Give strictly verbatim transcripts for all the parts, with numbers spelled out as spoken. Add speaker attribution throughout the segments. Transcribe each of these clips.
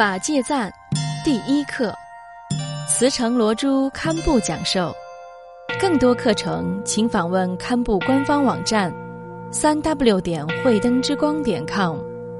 Speaker 1: 法界赞第一课，慈诚罗珠堪布讲授。更多课程请访问堪布官方网站三 w 点慧灯之光点 com。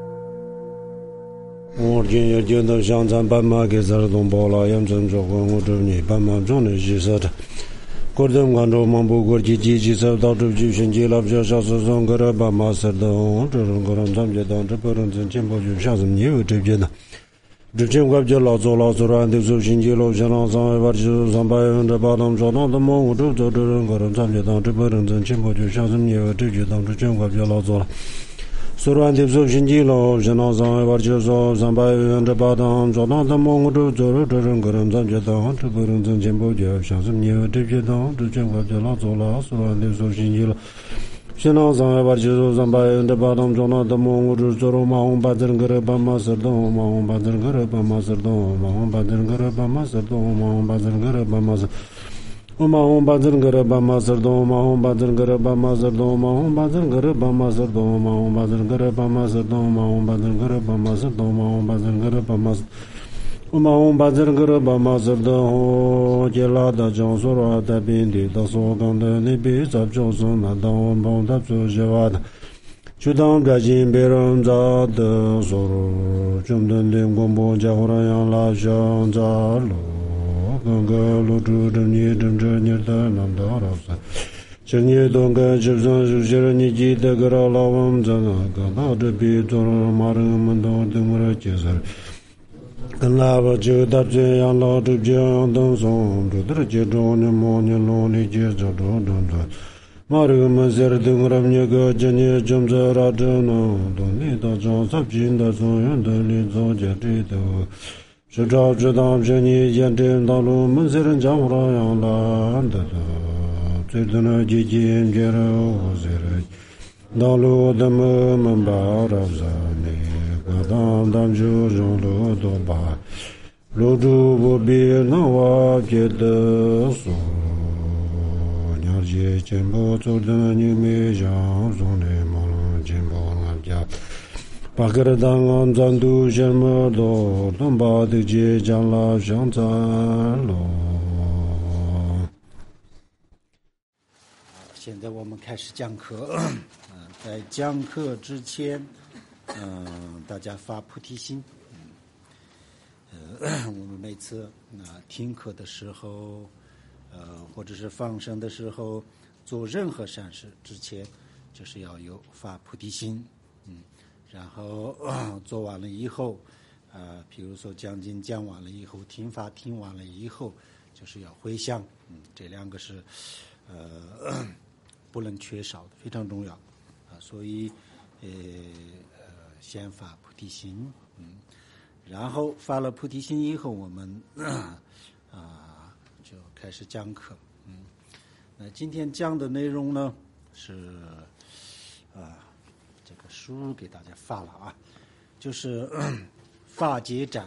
Speaker 2: 我今日见到香餐斑马给咱东包了，养成做过我这你斑马中的意思的。过them关注忙不过几几几次到处去寻迹了，不小时上个了斑马是的，这种个人咱们当这不能真进步就像是你有这边的。之前我就老做老做软的，手新几路线上上一就上百分之八当做当的忙，我就做这人个人咱们当这不能真进步就像是你有这就当之前我就老做了。所软的手新几路线上上一就说上百分之八当做当的忙，我就做这人个人咱们当这不能真进步就像是你有这就当之前我就老做了，所软的手新几路。现在上海把技术上百分之八当中了的么？我只做了马红把这个人把马斯东，马红把这个人把马斯东，马红把这个人把马斯东，马红把这个人把马斯，我马红把这个人把马斯东，马红把这个人把马斯东，马红把这个人把马斯东，马红把这个人把马斯东，马红把这个人把马斯东，马红把这个人把马斯。我马红把这个人把马斯东，接拉的江苏话的本地的所讲的你别在就是那当我帮他做些话的，就当别进别人家的所有，中等的广播家伙那样拉上家路，刚刚路住着你正着你的南道老三。今年东个就算是些人你记得个老王子那个到这边做马人们都等我来介绍。跟喇叭就打这样老就这样等送，这都是接着你莫你弄你接着着着着，马这个门是等我们那个今年正在拉着呢，等你到上十斤的送人的你早接这头，是找知道这你见这道路门是人家伙那样懒的的，最多那几斤接着我是人，道路的门门把着啥呢？当当就用路多吧，路途不必那我觉得说，了解进步走的你没想中的忙进步了家，把个人当安咱都什么多，能把的街将拉上咱喽。
Speaker 3: 现在我们开始讲课，嗯，在讲课之前。嗯，大家发菩提心。嗯，呃，我们每次啊、呃、听课的时候，呃，或者是放生的时候，做任何善事之前，就是要有发菩提心。嗯，然后、呃、做完了以后，呃，比如说讲经讲完了以后，听法听完了以后，就是要回向。嗯，这两个是呃不能缺少的，非常重要啊。所以，呃。先发菩提心，嗯，然后发了菩提心以后，我们啊、呃、就开始讲课，嗯，那今天讲的内容呢是啊、呃、这个书给大家发了啊，就是法界赞，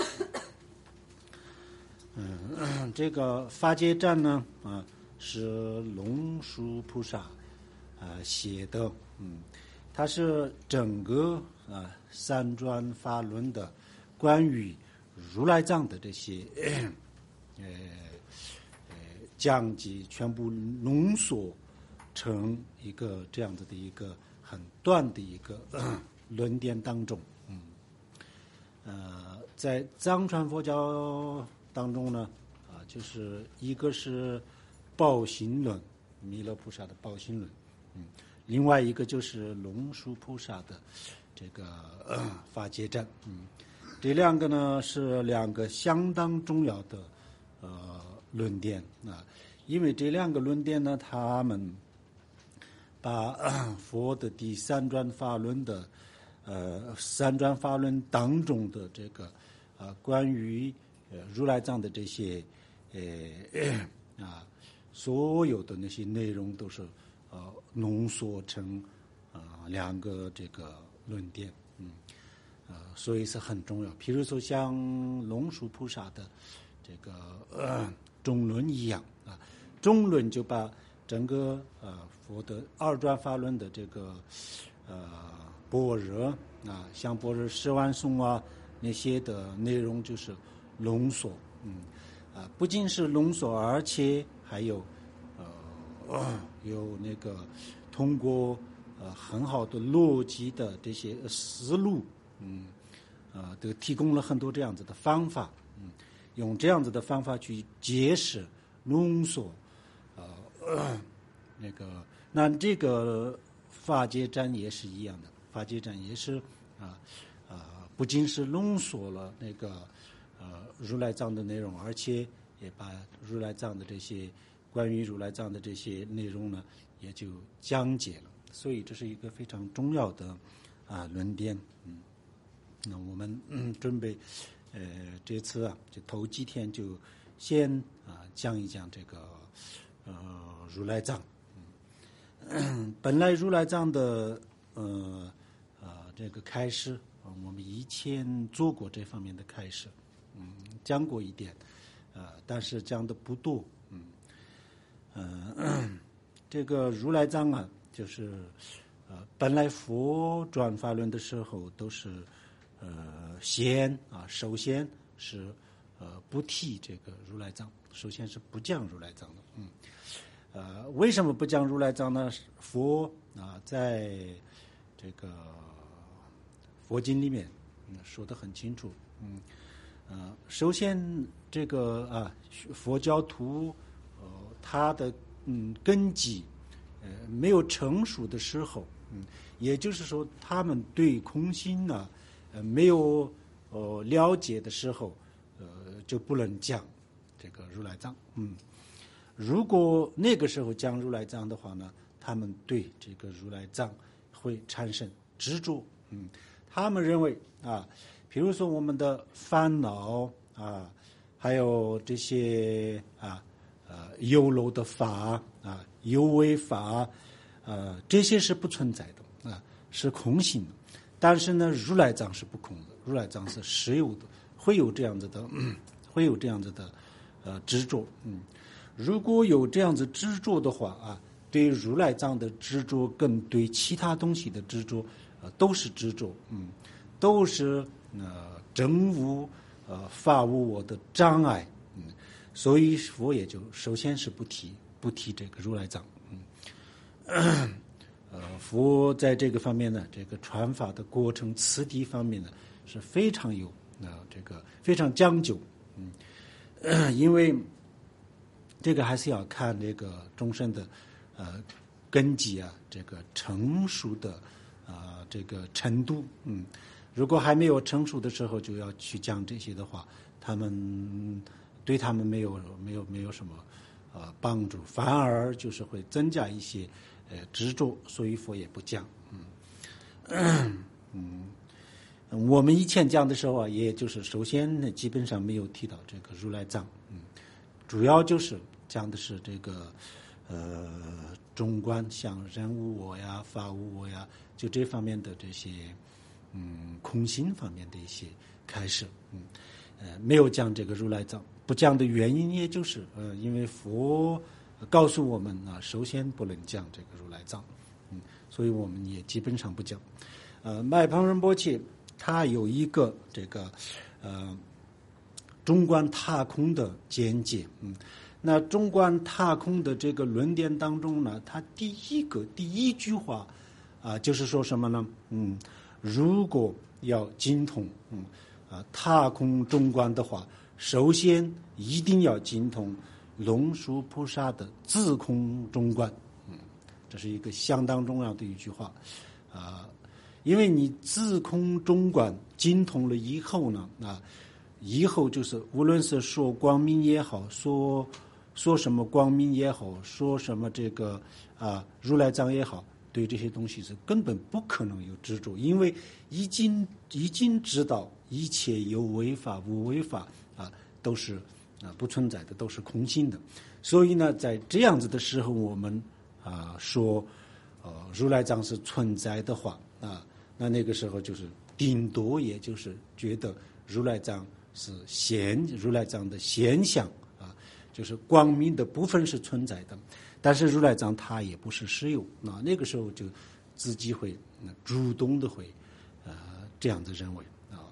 Speaker 3: 嗯，这个法界赞呢啊是龙树菩萨啊、呃、写的，嗯。它是整个啊三转法轮的关于如来藏的这些呃呃讲解全部浓缩成一个这样子的一个很短的一个论点当中，嗯，呃，在藏传佛教当中呢，啊，就是一个是报心论，弥勒菩萨的报心论，嗯。另外一个就是龙树菩萨的这个、呃、法界赞，嗯，这两个呢是两个相当重要的呃论点啊，因为这两个论点呢，他们把、呃、佛的第三转法轮的呃三转法轮当中的这个呃关于呃如来藏的这些呃啊所有的那些内容都是。呃，浓缩成啊、呃、两个这个论点，嗯，呃，所以是很重要。比如说像龙树菩萨的这个呃中论一样啊，中论就把整个呃佛的二转法轮的这个呃般若啊，像般若十万颂啊， 那些的内容就是浓缩，嗯，啊，不仅是浓缩，而且还有呃有那个通过呃很好的逻辑的这些思路，嗯，呃，都提供了很多这样子的方法，嗯，用这样子的方法去解释浓缩，呃，那个那这个法界占也是一样的，法界占也是啊啊，不仅是浓缩了那个呃如来藏的内容，而且也把如来藏的这些关于如来藏的这些内容呢，也就讲解了。所以这是一个非常重要的啊论点。嗯，那我们、嗯、准备呃这次啊，就头几天就先啊讲一讲这个呃如来藏。嗯，本来如来藏的呃呃这个开始，呃，我们以前做过这方面的开始，嗯，讲过一点，呃，但是讲的不多，嗯，呃，这个如来藏啊，就是呃，本来佛转法轮的时候都是呃先啊，首先是呃不提这个如来藏，首先是不讲如来藏的，嗯。呃，为什么不讲如来藏呢？佛啊，在这个佛经里面、嗯、说得很清楚。嗯，呃，首先这个啊，佛教徒呃，他的嗯根基呃没有成熟的时候，嗯，也就是说，他们对空性呢呃没有呃了解的时候，呃，就不能讲这个如来藏。嗯。如果那个时候讲如来藏的话呢，他们对这个如来藏会产生执着，嗯，他们认为啊，比如说我们的烦恼啊，还有这些啊呃有漏的法啊、有为法，呃，这些是不存在的啊，是空性的。但是呢，如来藏是不空的，如来藏是实有的，会有这样子的，嗯、会有这样子的呃执着，嗯。如果有这样子执着的话啊，对如来藏的执着跟对其他东西的执着，呃，都是执着，嗯，都是呃真无呃法无我的障碍，嗯，所以佛也就首先是不提不提这个如来藏，嗯，呃，佛在这个方面呢，这个传法的过程次第方面呢是非常有呃这个非常讲究，嗯，呃、因为。这个还是要看这个众生的呃根基啊，这个成熟的啊、呃、这个程度，嗯，如果还没有成熟的时候就要去讲这些的话，他们对他们没有没有没有什么呃帮助，反而就是会增加一些呃执着，所以佛也不讲，嗯嗯，我们以前讲的时候啊，也就是首先呢，基本上没有提到这个如来藏，嗯，主要就是讲的是这个呃中观，像人无我呀、法无我呀，就这方面的这些嗯空性方面的一些开始，嗯呃没有讲这个如来藏。不讲的原因也就是呃因为佛告诉我们啊，首先不能讲这个如来藏，嗯，所以我们也基本上不讲。呃，麦庞仁波切他有一个这个呃中观踏空的见解，嗯。那中观踏空的这个论点当中呢，他第一个第一句话啊，就是说什么呢？嗯，如果要精通嗯啊踏空中观的话，首先一定要精通龙树菩萨的自空中观，嗯，这是一个相当重要的一句话啊，因为你自空中观精通了以后呢，啊，以后就是无论是说光明也好，说说什么光明也好，说什么这个啊如来藏也好，对这些东西是根本不可能有执着，因为已经已经知道一切有为法无为法啊都是啊不存在的，都是空性的。所以呢，在这样子的时候，我们啊说呃如来藏是存在的话啊，那那个时候就是顶多也就是觉得如来藏是现如来藏的现象。就是光明的部分是存在的，但是如来藏它也不是实有，那那个时候就自己会主动的会呃这样子认为啊，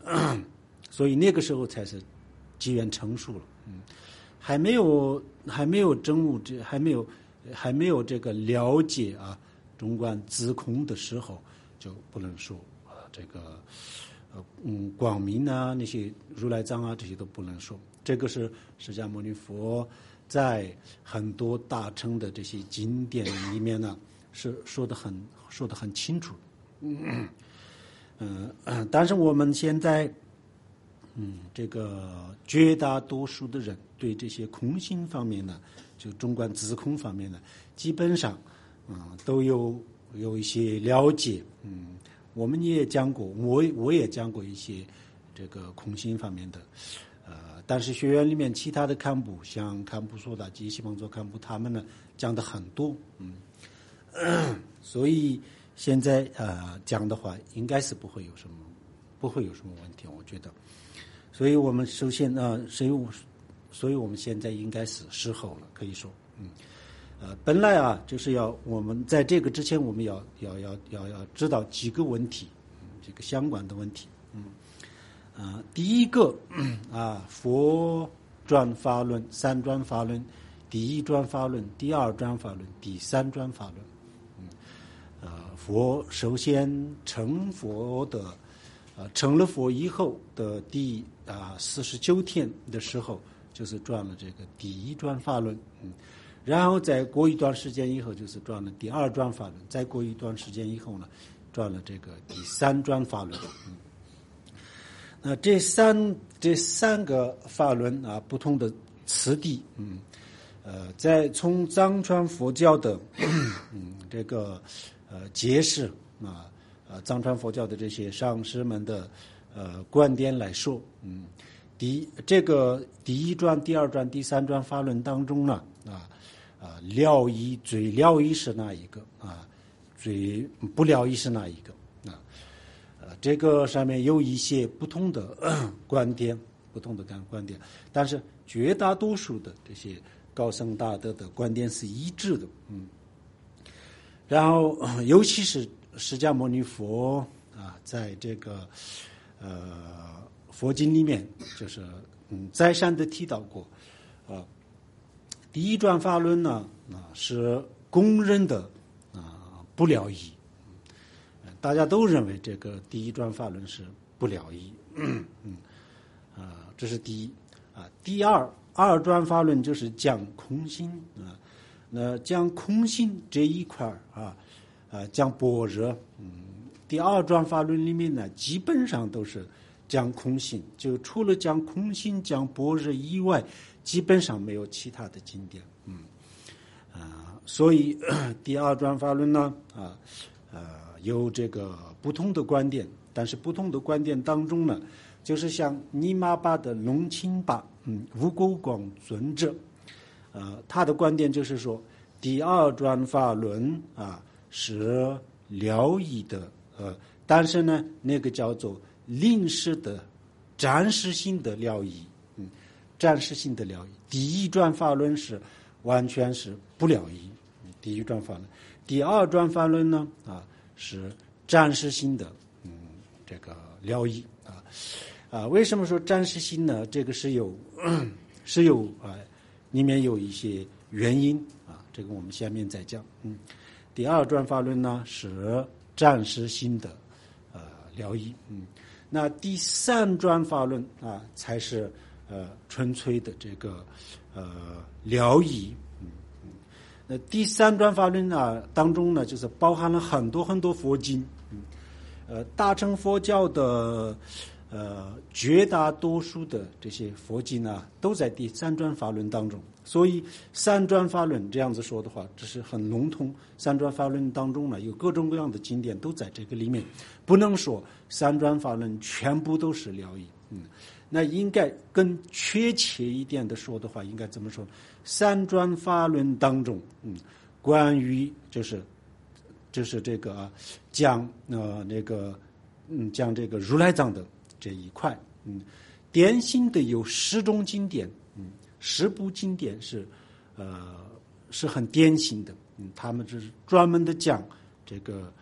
Speaker 3: 所以那个时候才是机缘成熟了，嗯，还没有还没有证悟这还没有还没有这个了解啊中观自空的时候，就不能说啊这个呃嗯光明啊那些如来藏啊这些都不能说，这个是释迦牟尼佛在很多大乘的这些经典里面呢是说的很说的很清楚，嗯嗯、呃，但是我们现在。嗯，这个绝大多数的人对这些空性方面呢，就中观自空方面呢，基本上，嗯，都有有一些了解。嗯，我们也讲过，我我也讲过一些这个空性方面的，呃，但是学院里面其他的堪布，像堪布索达及西方座堪布，他们呢讲的很多，嗯，呃所以现在呃讲的话，应该是不会有什么不会有什么问题，我觉得。所以我们首先呢，所以我，所以我们现在应该是时候了，可以说，嗯，呃，本来啊，就是要我们在这个之前，我们要要要要要知道几个问题，嗯，这个相关的问题，嗯，啊、呃，第一个啊，佛转法论、三转法论、第一转法论、第二转法论、第三转法论，嗯，呃，佛首先成佛的。啊，成了佛以后的第啊四十九天的时候，就是转了这个第一转法轮，嗯，然后再过一段时间以后，就是转了第二转法轮，再过一段时间以后呢，转了这个第三转法轮，嗯，那这三这三个法轮啊，不同的次第，嗯，呃，在从藏传佛教的嗯这个呃解释啊。呃，藏传佛教的这些上师们的呃观点来说，嗯，第这个第一转、第二转、第三转法轮当中呢，啊啊，了义最了义是哪一个啊？最不了义是哪一个啊？呃，这个上面有一些不同的观点，不同的观点，但是绝大多数的这些高僧大德的观点是一致的，嗯，然后尤其是。释迦牟尼佛啊，在这个呃佛经里面，就是嗯再三的提到过，啊，第一转法轮呢啊是公认的啊不了义，大家都认为这个第一转法轮是不了义，嗯嗯啊，这是第一啊。第二二转法轮就是讲空性啊，那讲空性这一块啊。啊，讲般若，嗯，第二转法轮里面呢，基本上都是讲空性，就除了讲空性、讲般若以外，基本上没有其他的经典，嗯，啊，所以第二转法轮呢，啊，呃，有这个不同的观点，但是不同的观点当中呢，就是像尼玛巴的龙钦巴，嗯，吴国光尊者，呃，他的观点就是说，第二转法轮啊。是了义的，呃，但是呢，那个叫做临时的、暂时性的了义，嗯，暂时性的了义。第一转法轮是完全是不了义，第一转法轮。第二转法轮呢，啊，是暂时性的，嗯，这个了义啊，啊，为什么说暂时性呢？这个是有是有啊，里面有一些原因啊，这个我们下面再讲，嗯。第二转法轮呢是暂时性的呃了义，嗯，那第三转法轮啊才是呃纯粹的这个呃了义，嗯嗯，那第三转法轮呢当中呢就是包含了很多很多佛经，嗯，呃大乘佛教的呃绝大多数的这些佛经呢都在第三转法轮当中。所以三转法轮这样子说的话，这是很笼统。三转法轮当中呢，有各种各样的经典都在这个里面，不能说三转法轮全部都是了义。嗯，那应该更确切一点的说的话，应该怎么说？三转法轮当中，嗯，关于就是就是这个啊，讲呃那个嗯讲这个如来藏的这一块，嗯，典型的有十种经典，嗯。十部经典是，呃，是很典型的，嗯，他们是专门的讲这个，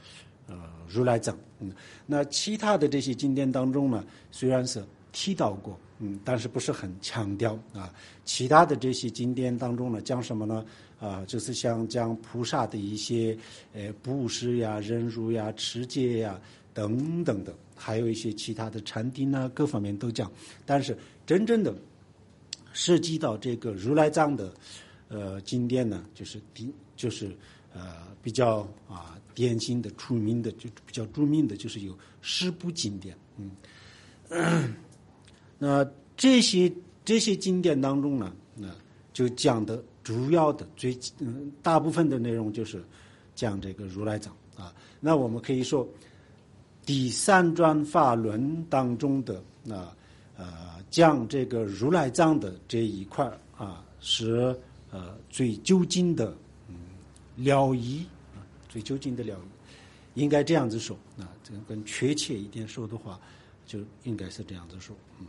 Speaker 3: 呃如来藏。嗯，那其他的这些经典当中呢，虽然是提到过，嗯，但是不是很强调啊。其他的这些经典当中呢，讲什么呢？啊，就是像讲菩萨的一些呃布施呀、忍辱呀、持戒呀等等的，还有一些其他的禅定啊，各方面都讲。但是真正的涉及到这个如来藏的呃经典呢，就是第就是呃比较啊典型的、出名的，就比较著名的，就是有十部经典。嗯，嗯那这些这些经典当中呢，那就讲的主要的最嗯大部分的内容就是讲这个如来藏啊。那我们可以说，第三转法轮当中的啊呃讲这个如来藏的这一块啊，是呃最究竟的嗯了义啊，最究竟的了义，应该这样子说啊。这个更确切一点说的话，就应该是这样子说，嗯。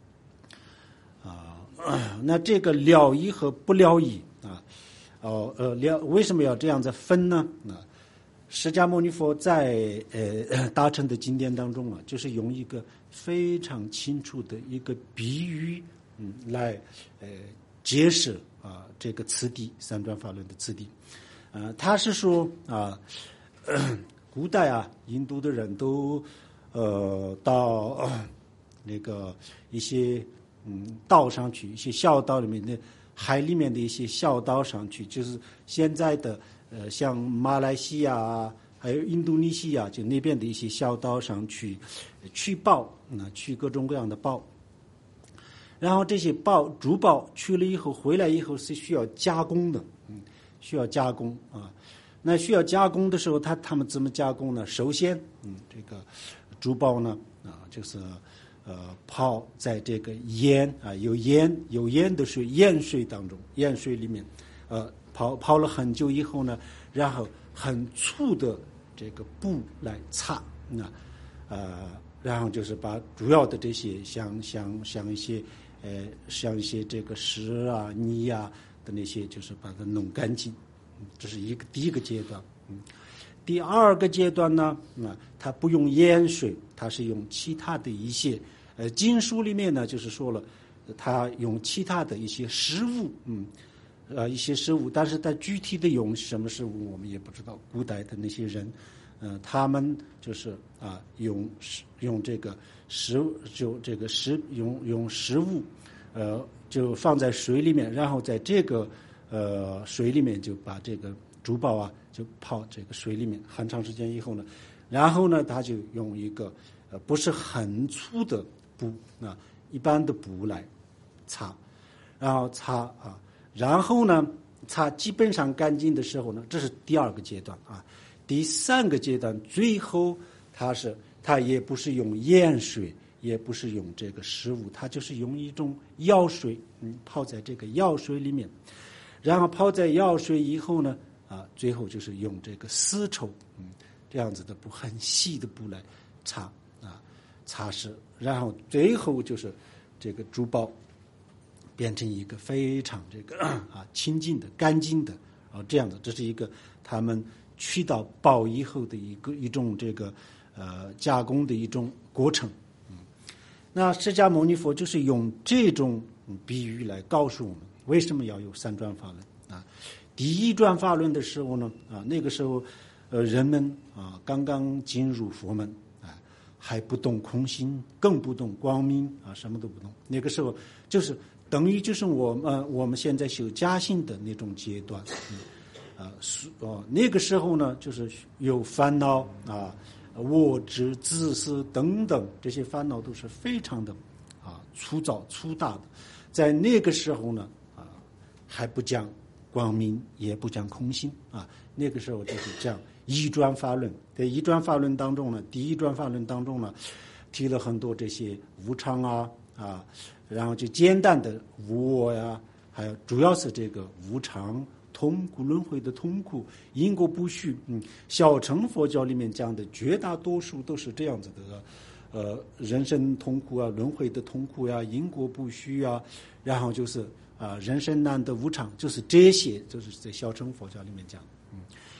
Speaker 3: 啊，那这个了义和不了义啊，哦呃了为什么要这样子分呢？啊，释迦牟尼佛在呃大乘的经典当中啊，就是用一个非常清楚的一个比喻，嗯，来呃解释啊这个次第三转法轮的次第。呃，他是说啊，古代啊，印度的人都呃到、呃、那个一些。嗯，道上去，一些小道里面的海里面的一些小岛上去，就是现在的呃，像马来西亚啊，还有印度尼西亚，就那边的一些小岛上去取宝，那、嗯、取各种各样的宝。然后这些宝珠宝去了以后，回来以后是需要加工的，嗯，需要加工啊。那需要加工的时候，他他们怎么加工呢？首先，嗯，这个珠宝呢，啊，就是。呃，泡在这个盐啊，有盐有盐的水，盐水当中，盐水里面，呃，泡泡了很久以后呢，然后很粗的这个布来擦，那呃，然后就是把主要的这些像像像一些呃像一些这个石啊泥啊的那些，就是把它弄干净，这是一个第一个阶段，嗯。第二个阶段呢，啊，它不用盐水，它是用其他的一些，呃，经书里面呢就是说了，它用其他的一些食物，嗯，呃，一些食物，但是它具体的用什么食物我们也不知道。古代的那些人，呃，他们就是啊，用用这个食就这个食用用食物，呃，就放在水里面，然后在这个呃水里面就把这个珠宝啊。就泡这个水里面很长时间以后呢，然后呢，他就用一个呃不是很粗的布啊，一般的布来擦，然后擦啊，然后呢，擦基本上干净的时候呢，这是第二个阶段啊。第三个阶段，最后它是它也不是用盐水，也不是用这个食物，它就是用一种药水，嗯，泡在这个药水里面，然后泡在药水以后呢。啊，最后就是用这个丝绸，嗯，这样子的布，很细的布来擦啊，擦拭，然后最后就是这个珠宝变成一个非常这个啊清净的、干净的啊这样的，这是一个他们取到宝以后的一个一种这个呃加工的一种过程，嗯，那释迦牟尼佛就是用这种比喻来告诉我们为什么要有三转法轮啊。第一转法轮的时候呢，啊，那个时候，呃，人们啊刚刚进入佛门，啊，还不懂空心，更不懂光明，啊，什么都不懂。那个时候就是等于就是我们、呃、我们现在修加行的那种阶段，嗯、啊，哦，那个时候呢，就是有烦恼啊、我执、自私等等这些烦恼都是非常的啊粗糙粗大的，在那个时候呢，啊，还不讲。光明也不讲空心啊，那个时候就是这样一转法轮。在一转法轮当中呢，第一转法轮当中呢，提了很多这些无常啊啊，然后就简单的无我呀，还有主要是这个无常、痛苦、轮回的痛苦、因果不虚。嗯，小乘佛教里面讲的绝大多数都是这样子的，呃，人生痛苦啊，轮回的痛苦呀、啊，因果不虚啊，然后就是。啊，人生难得无常，就是这些，就是在小乘佛教里面讲，嗯，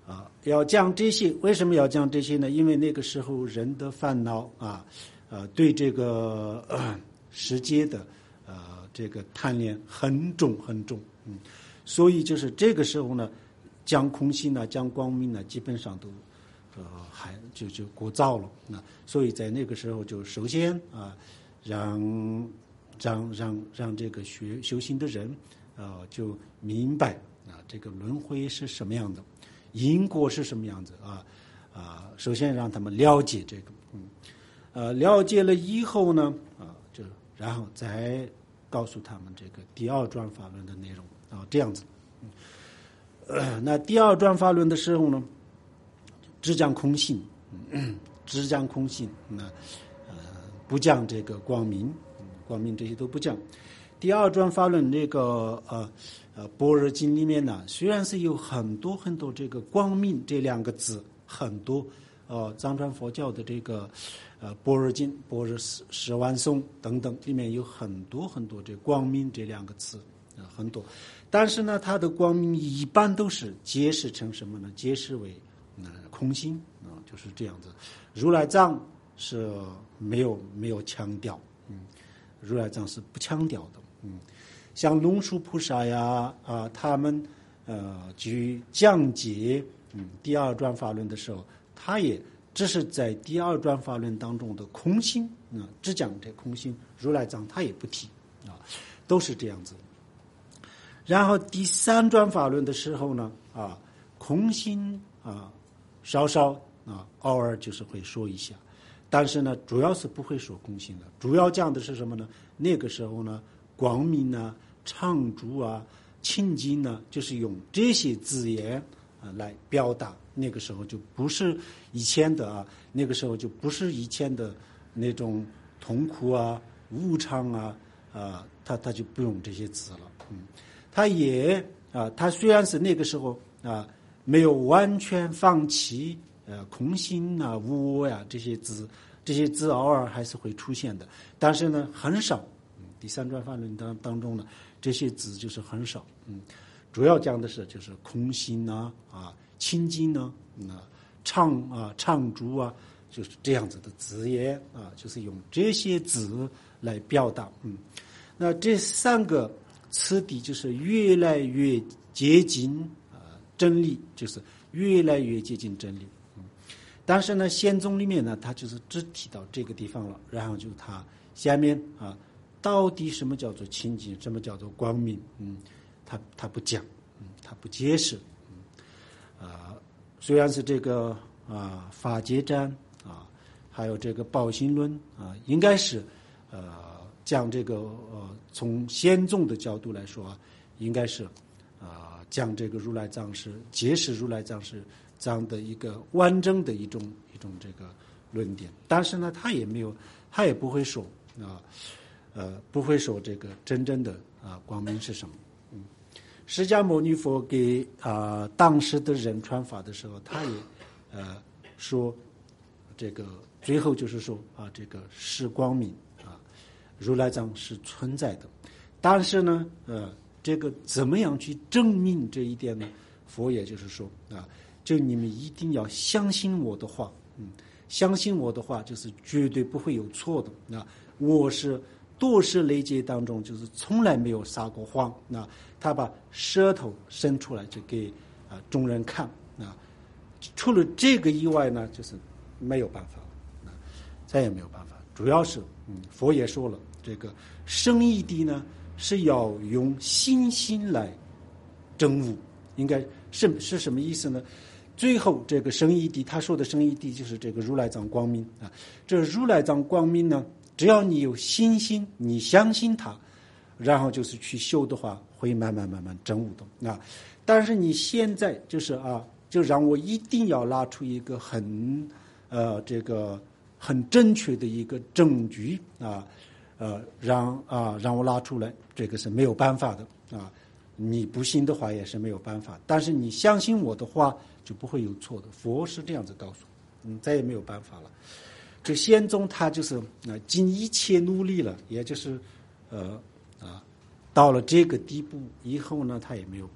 Speaker 3: 啊，要讲这些，为什么要讲这些呢？因为那个时候人的烦恼啊，呃，对这个、呃、世界的呃这个贪恋很重很重，嗯，所以就是这个时候呢，讲空性呢，讲光明呢，基本上都呃还就就过早了。那所以在那个时候就首先啊，让让让让这个学修行的人呃就明白啊，这个轮回是什么样的。因果是什么样子啊？啊，首先让他们了解这个，嗯，呃，了解了以后呢，啊，就然后再告诉他们这个第二转法轮的内容啊，这样子。嗯，呃，那第二转法轮的时候呢，只讲空性，嗯，只讲空性，那呃，不讲这个光明，嗯，光明这些都不讲。第二转法轮这个呃。呃，般若经里面呢，虽然是有很多很多这个光明这两个字，很多，呃，藏传佛教的这个呃般若经、般若十十万颂等等，里面有很多很多这光明这两个字，啊、呃，很多。但是呢，它的光明一般都是解释成什么呢？解释为呃空性啊、呃，就是这样子。如来藏是没有没有强调，嗯，如来藏是不强调的，嗯。像龙树菩萨呀，啊，他们呃，去讲解嗯第二转法轮的时候，他也只是在第二转法轮当中的空性啊、呃，只讲这空性，如来藏他也不提啊，都是这样子。然后第三转法轮的时候呢，啊，空性啊，稍稍啊，偶尔就是会说一下，但是呢，主要是不会说空性的，主要讲的是什么呢？那个时候呢，光明啊。唱住啊，清净呢，就是用这些字眼啊来表达。那个时候就不是以前的啊，那个时候就不是以前的那种痛苦啊、无常啊啊，他他就不用这些字了。嗯，他也啊，他虽然是那个时候啊没有完全放弃呃空性啊、无我呀、啊、这些字，这些字偶尔还是会出现的，但是呢很少。嗯，第三转法轮当当中呢。这些字就是很少，嗯，主要讲的是就是空性啊，啊，清净呢，啊，唱啊，唱住啊，就是这样子的字眼啊，就是用这些字来表达，嗯，那这三个次第就是越来越接近啊真理，就是越来越接近真理，嗯，但是呢，宪宗里面呢，他就是只提到这个地方了，然后就他下面啊。到底什么叫做清净，什么叫做光明？嗯，他他不讲，嗯，他不解释，嗯，啊、呃，虽然是这个啊、呃、法界占啊，还有这个宝心论啊，应该是呃讲这个呃从宪宗的角度来说啊，应该是啊、呃、讲这个如来藏是解释如来藏是这样的一个完整的一种一种这个论点，但是呢，他也没有，他也不会说啊。呃，不会说这个真正的啊、呃、光明是什么。嗯，释迦牟尼佛给啊、呃、当时的人传法的时候，他也呃说这个最后就是说啊这个是光明啊，如来藏是存在的。但是呢，呃，这个怎么样去证明这一点呢？佛也就是说啊，就你们一定要相信我的话，嗯，相信我的话就是绝对不会有错的啊，我是。多世累劫当中，就是从来没有撒过谎。那他把舌头伸出来，就给啊众人看。啊，除了这个以外呢，就是没有办法了，再也没有办法。主要是，嗯，佛也说了，这个生义谛呢是要用信心来证悟。应该是是什么意思呢？最后这个生义谛，他说的生义谛就是这个如来藏光明啊。这如来藏光明呢？只要你有信心，你相信他，然后就是去修的话，会慢慢慢慢证悟的啊。但是你现在就是啊，就让我一定要拉出一个很呃这个很正确的一个证据啊，呃让啊让我拉出来，这个是没有办法的啊。你不信的话也是没有办法，但是你相信我的话就不会有错的。佛是这样子告诉我，嗯，再也没有办法了。这宪宗他就是啊、呃，尽一切努力了，也就是呃啊，到了这个地步以后呢，他也没有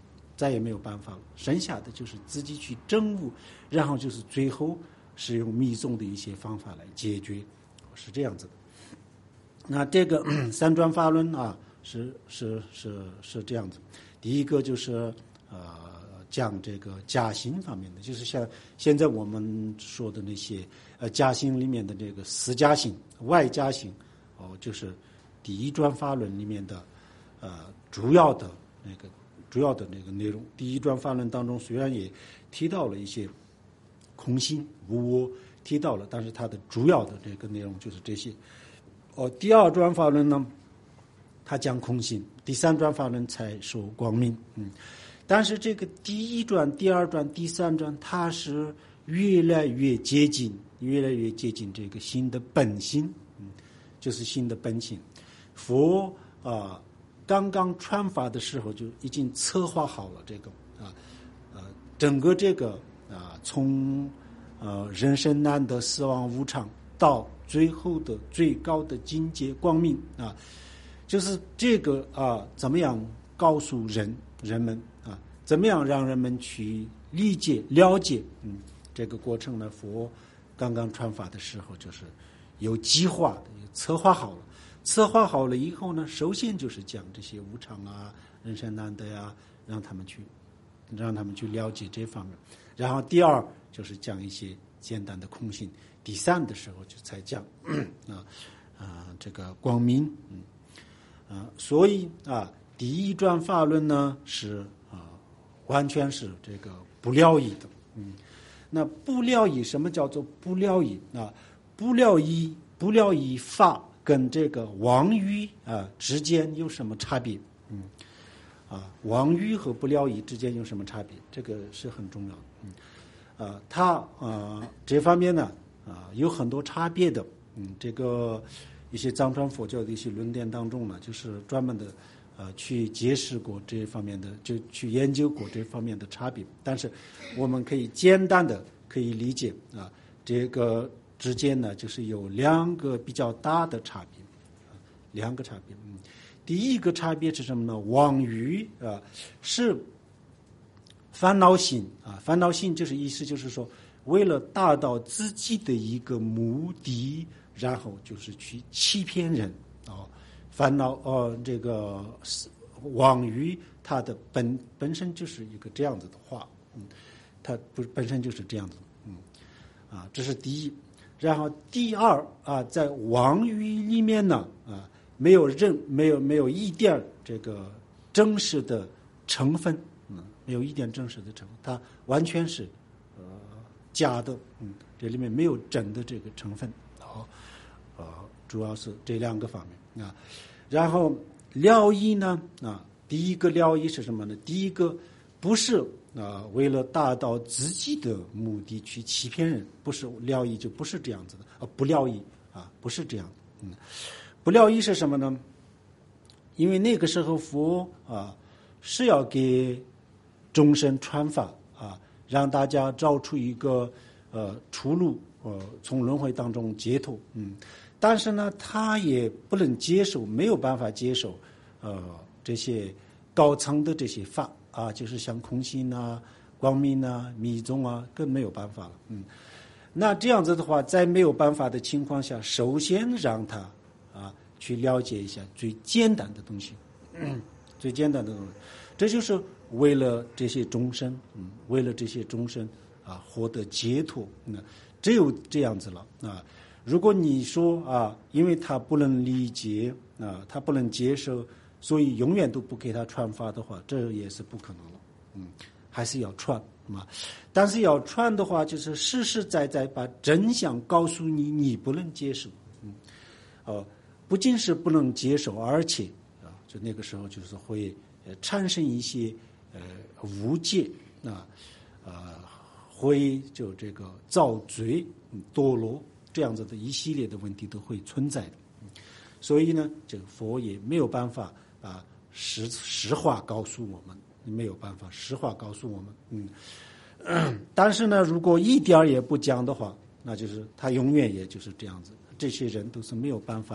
Speaker 3: 再也没有办法了，剩下的就是自己去证悟，然后就是最后使用密宗的一些方法来解决，是这样子的。那这个三转法轮啊，是是是是这样子。第一个就是呃讲这个加行方面的，就是像现在我们说的那些呃加行里面的这个四加行、外加行，哦，就是第一转法轮里面的呃主要的那个主要的那个内容。第一转法轮当中虽然也提到了一些空性、无我，提到了，但是它的主要的这个内容就是这些。哦，第二转法轮呢，它讲空性；第三转法轮才说光明。嗯，但是这个第一转、第二转、第三转，它是越来越接近，越来越接近这个心的本性。嗯，就是心的本性。佛啊、呃，刚刚传法的时候就已经策划好了这个啊呃整个这个啊、呃、从呃人生难得、死亡无常到最后的最高的境界光明啊，就是这个啊，怎么样告诉人人们啊，怎么样让人们去理解了解，嗯，这个过程呢，佛刚刚传法的时候就是有计划的，有策划好了，策划好了以后呢，首先就是讲这些无常啊、人生难得呀、啊，让他们去让他们去了解这方面，然后第二就是讲一些简单的空性。第三的时候就才讲啊啊这个光明，嗯啊，所以啊第一转法轮呢是啊完全是这个不了义的，嗯，那不了义什么叫做不了义啊？不了义不了义法跟这个妄语啊之间有什么差别？嗯啊，妄语和不了义之间有什么差别？这个是很重要的，嗯啊，它啊这方面呢。啊，有很多差别的，嗯，这个一些藏传佛教的一些论点当中呢，就是专门的，呃，去解释过这方面的，就去研究过这方面的差别。但是我们可以简单的可以理解啊，这个之间呢，就是有两个比较大的差别，啊，两个差别。嗯，第一个差别是什么呢？妄语啊，是烦恼心啊，烦恼心就是意思就是说。为了达到自己的一个目的，然后就是去欺骗人啊，烦恼哦，这个妄语，它的本本身就是一个这样子的话，嗯，它不本身就是这样子，嗯，啊，这是第一。然后第二啊，在妄语里面呢，啊，没有任没有没有一点这个真实的成分，嗯，没有一点真实的成分，它完全是。假的，嗯，这里面没有真的这个成分，好，呃，主要是这两个方面啊。然后了义呢，啊，第一个了义是什么呢？第一个不是啊，为了达到自己的目的去欺骗人，不是了义就不是这样子的，啊，不了义啊，不是这样，嗯，不了义是什么呢？因为那个时候佛啊是要给众生传法。让大家找出一个呃出路，呃，从轮回当中解脱，嗯，但是呢，他也不能接受，没有办法接受，呃，这些高层的这些法啊，就是像空性啊、光明啊、密宗啊，更没有办法了，嗯，那这样子的话，在没有办法的情况下，首先让他啊去了解一下最简单的东西，嗯，最简单的东西，这就是。为了这些众生，嗯，为了这些众生啊，获得解脱，那、嗯、只有这样子了啊。如果你说啊，因为他不能理解啊，他不能接受，所以永远都不给他传法的话，这也是不可能了。嗯，还是要传啊。但是要传的话，就是实实在在把真相告诉你，你不能接受。嗯，哦、啊，不仅是不能接受，而且啊，就那个时候就是会呃产生一些。呃，无戒啊，呃，会就这个造罪、堕落这样子的一系列的问题都会存在的。所以呢，这个佛也没有办法啊实实话告诉我们，没有办法实话告诉我们。嗯，呃、但是呢，如果一点也不讲的话，那就是他永远也就是这样子。这些人都是没有办法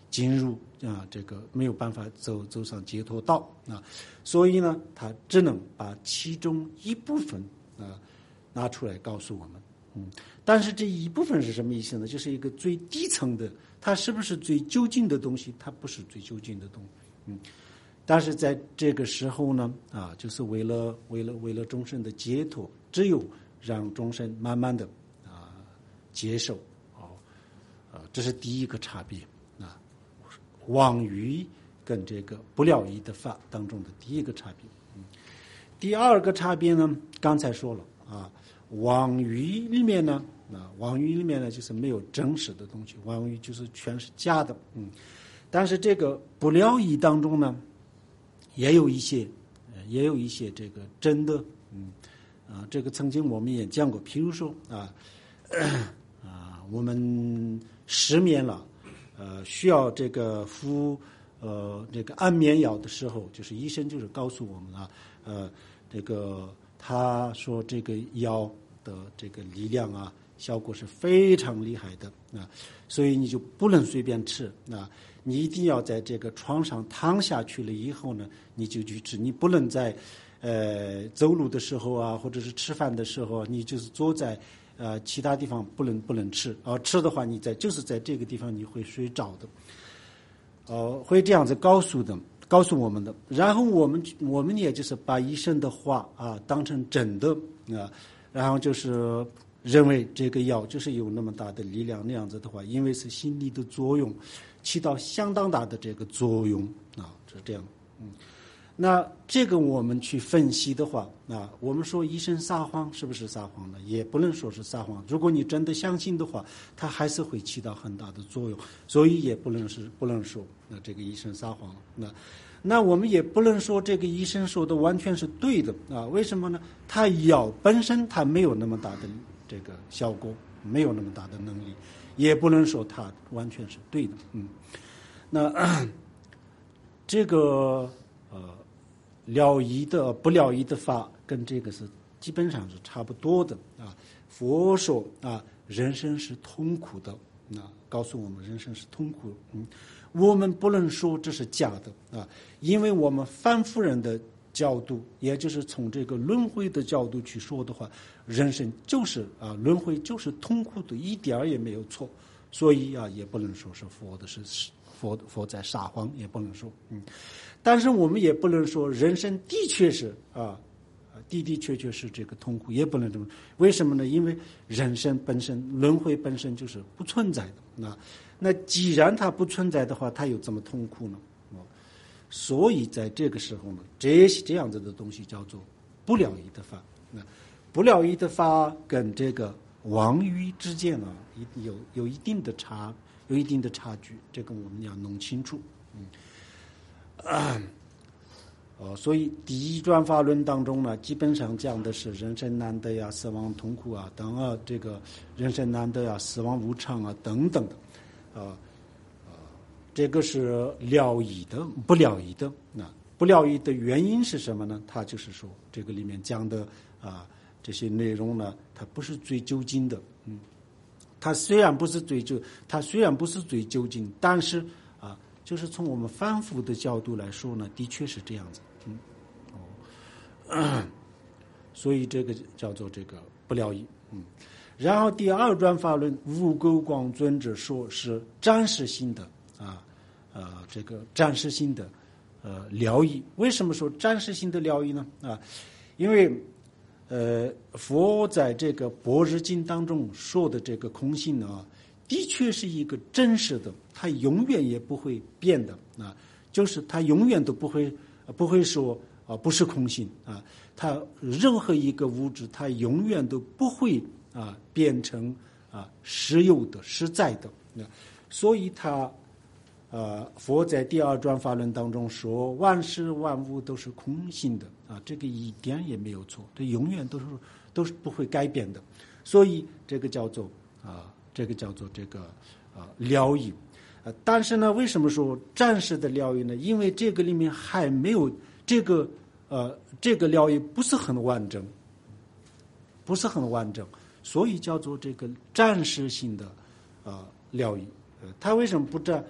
Speaker 3: 进入啊这个没有办法走走上解脱道啊，所以呢，他只能把其中一部分啊拿出来告诉我们。嗯，但是这一部分是什么意思呢？就是一个最低层的，它是不是最究竟的东西？它不是最究竟的东西。嗯，但是在这个时候呢，啊，就是为了为了为了众生的解脱，只有让众生慢慢的啊接受。啊，这是第一个差别啊，妄语跟这个不了义的法当中的第一个差别。嗯，第二个差别呢，刚才说了啊，妄语里面呢，啊，妄语里面呢就是没有真实的东西，妄语就是全是假的。嗯，但是这个不了义当中呢，也有一些，也有一些这个真的。嗯，啊，这个曾经我们也讲过，譬如说啊，啊，我们失眠了，呃，需要这个服呃这个安眠药的时候，就是医生就是告诉我们啊，呃，这个他说这个药的这个力量啊，效果是非常厉害的啊，所以你就不能随便吃啊，你一定要在这个床上躺下去了以后呢，你就去吃，你不能在呃走路的时候啊，或者是吃饭的时候，你就是坐在。呃，其他地方不能不能吃，而、呃、吃的话，你在就是在这个地方你会睡着的，呃，会这样子告诉的，告诉我们的。然后我们我们也就是把医生的话啊当成真的啊，然后就是认为这个药就是有那么大的力量，那样子的话，因为是心理的作用，起到相当大的这个作用啊，是这样，嗯。那这个我们去分析的话，啊，我们说医生撒谎是不是撒谎呢？也不能说是撒谎。如果你真的相信的话，它还是会起到很大的作用，所以也不能是不能说那这个医生撒谎了。那那我们也不能说这个医生说的完全是对的啊？为什么呢？它药本身它没有那么大的这个效果，没有那么大的能力，也不能说它完全是对的。嗯，那这个呃。了义的不了义的法跟这个是基本上是差不多的啊。佛说啊，人生是痛苦的，啊，告诉我们人生是痛苦。嗯，我们不能说这是假的啊，因为我们凡夫人的角度，也就是从这个轮回的角度去说的话，人生就是啊，轮回就是痛苦的，一点也没有错。所以啊，也不能说是佛的是佛佛在撒谎，也不能说。嗯。但是我们也不能说人生的确是啊，的的确确是这个痛苦，也不能这么。为什么呢？因为人生本身、轮回本身就是不存在的。那那既然它不存在的话，它有这么痛苦呢？啊，所以在这个时候呢，这些这样子的东西叫做不了义的法。那不了义的法跟这个妄语之间啊，有有一定的差，有一定的差距，这个我们要弄清楚。嗯。啊，哦，所以第一转法轮当中呢，基本上讲的是人生难得呀、死亡痛苦啊等啊，这个人生难得呀、死亡无常啊等等的，啊啊，这个是了义的，不了义的。那不了义的原因是什么呢？他就是说这个里面讲的啊这些内容呢，它不是最究竟的。嗯，它虽然不是最究，它虽然不是最究竟，但是啊。就是从我们凡夫的角度来说呢，的确是这样子，嗯，哦，所以这个叫做这个不了义，嗯。然后第二转法轮，无垢光尊者说是暂时性的啊，呃，这个暂时性的呃了义。为什么说暂时性的了义呢？啊，因为呃，佛在这个《般若经》当中说的这个空性呢，的确是一个真实的，它永远也不会变的啊，就是它永远都不会不会说啊不是空性啊，它任何一个物质，它永远都不会啊变成啊实有的实在的啊，所以它呃佛在第二转法轮当中说万事万物都是空性的啊，这个一点也没有错，这永远都是都是不会改变的，所以这个叫做啊。这个叫做这个啊了义，呃，但是呢，为什么说暂时的了义呢？因为这个里面还没有这个呃这个了义不是很完整，不是很完整，所以叫做这个暂时性的啊了义。呃，它为什么不暂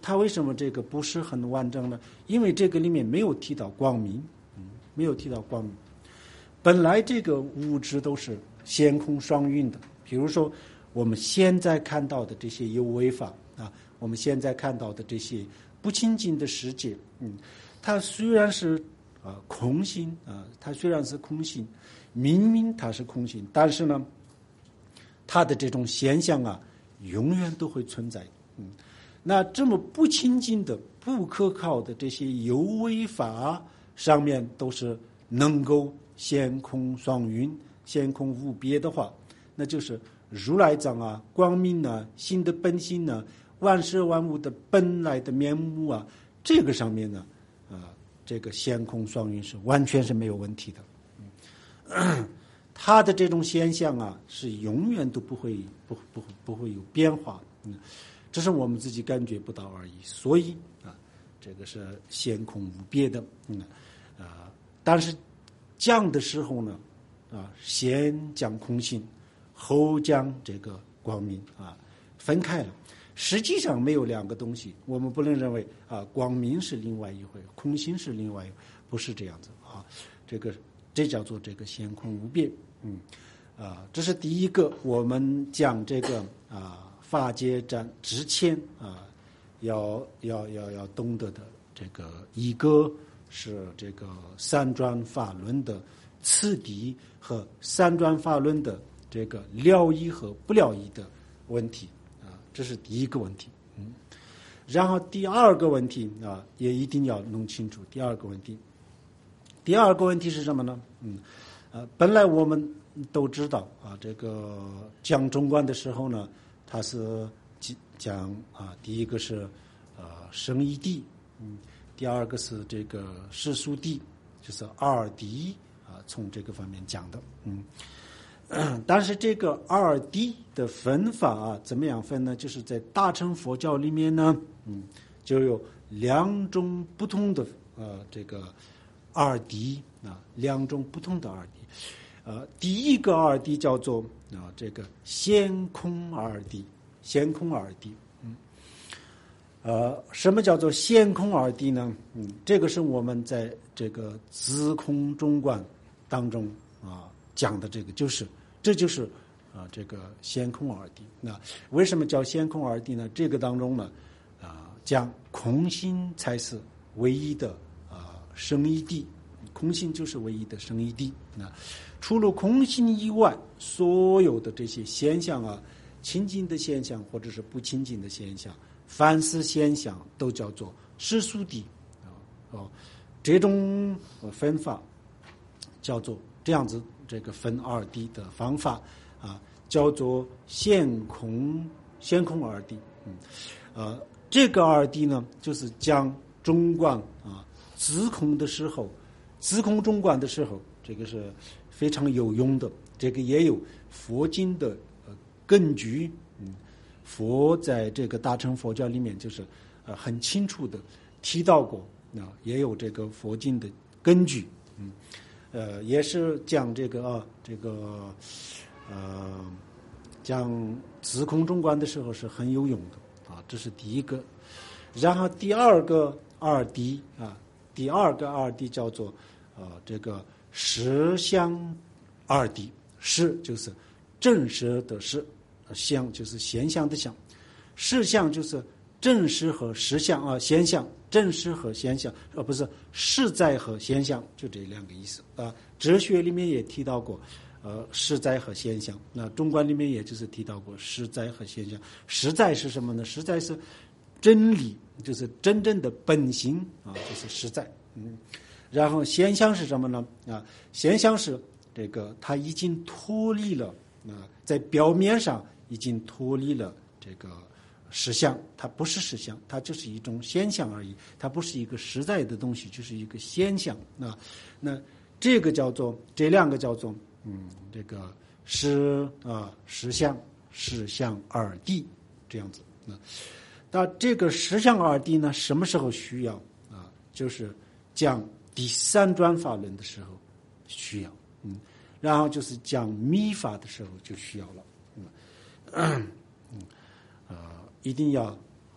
Speaker 3: 它为什么这个不是很完整呢？因为这个里面没有提到光明，嗯，没有提到光明。本来这个物质都是先空双运的，比如说我们现在看到的这些有为法啊，我们现在看到的这些不清净的世界，嗯，它虽然是啊、呃、空性啊，它虽然是空性，明明它是空性，但是呢，它的这种现象啊，永远都会存在。嗯，那这么不清净的、不可靠的这些有为法上面都是能够先空双运、先空无别的话，那就是如来藏啊、光明啊、心的本性啊、万事万物的本来的面目啊，这个上面呢，啊、呃，这个先空双运是完全是没有问题的。嗯，它的这种现象啊，是永远都不会不不不会有变化。嗯，这是我们自己感觉不到而已。所以啊，这个是先空无别的。嗯啊，但是讲的时候呢，啊，先讲空性，后讲这个光明啊，分开了。实际上没有两个东西，我们不能认为啊，光明是另外一回，空性是另外一回，不是这样子啊。这个这叫做这个先空无别。嗯，啊，这是第一个，我们讲这个啊法界战之前啊，要要要要懂得的这个一个是这个三转法轮的次第和三转法轮的这个了义和不了义的问题啊，这是第一个问题。嗯，然后第二个问题啊，也一定要弄清楚。第二个问题，第二个问题是什么呢？嗯，呃，本来我们都知道啊，这个讲中观的时候呢，它是讲啊，第一个是呃生义谛，嗯，第二个是这个世俗谛，就是二谛啊，从这个方面讲的。嗯，但是这个二谛的分法啊，怎么样分呢？就是在大乘佛教里面呢，嗯，就有两种不同的呃这个二谛啊，两种不同的二谛。呃，第一个二谛叫做啊这个先空二谛，先空二谛。嗯，呃，什么叫做先空二谛呢？嗯，这个是我们在这个自空中观当中啊讲的，这个就是这就是啊这个先空二谛。那为什么叫先空二谛呢？这个当中呢啊讲空性才是唯一的啊生义谛，空性就是唯一的生义谛。那除了空性以外，所有的这些现象啊，清净的现象或者是不清净的现象，凡是现象都叫做世俗谛啊。哦，这种分法叫做这样子，这个分二谛的方法啊，叫做先空先空二谛。嗯，呃，这个二谛呢，就是讲中观啊，自空的时候，自空中观的时候，这个是非常有用的。这个也有佛经的呃根据。嗯，佛在这个大乘佛教里面就是呃很清楚的提到过，啊，也有这个佛经的根据。嗯，呃，也是讲这个啊，这个呃讲自空中观的时候是很有用的啊，这是第一个。然后第二个二谛啊，第二个二谛叫做呃这个实相二谛。实就是真实的实，相就是现象的相，实相就是真实和实相啊，现象真实和现象，而不是实在和现象，就这两个意思啊。哲学里面也提到过，呃，实在和现象。那中观里面也就是提到过实在和现象。实在是什么呢？实在是真理，就是真正的本性啊，就是实在。嗯，然后现象是什么呢？啊，现象是这个它已经脱离了啊，在表面上已经脱离了这个实相，它不是实相，它就是一种现象而已，它不是一个实在的东西，就是一个现象啊。那这个叫做这两个叫做嗯，这个实啊实相实相二谛这样子啊。那这个实相二谛呢，什么时候需要啊？就是讲第三转法轮的时候需要。嗯，然后就是讲密法的时候就需要了。嗯，嗯呃，一定要啊、呃、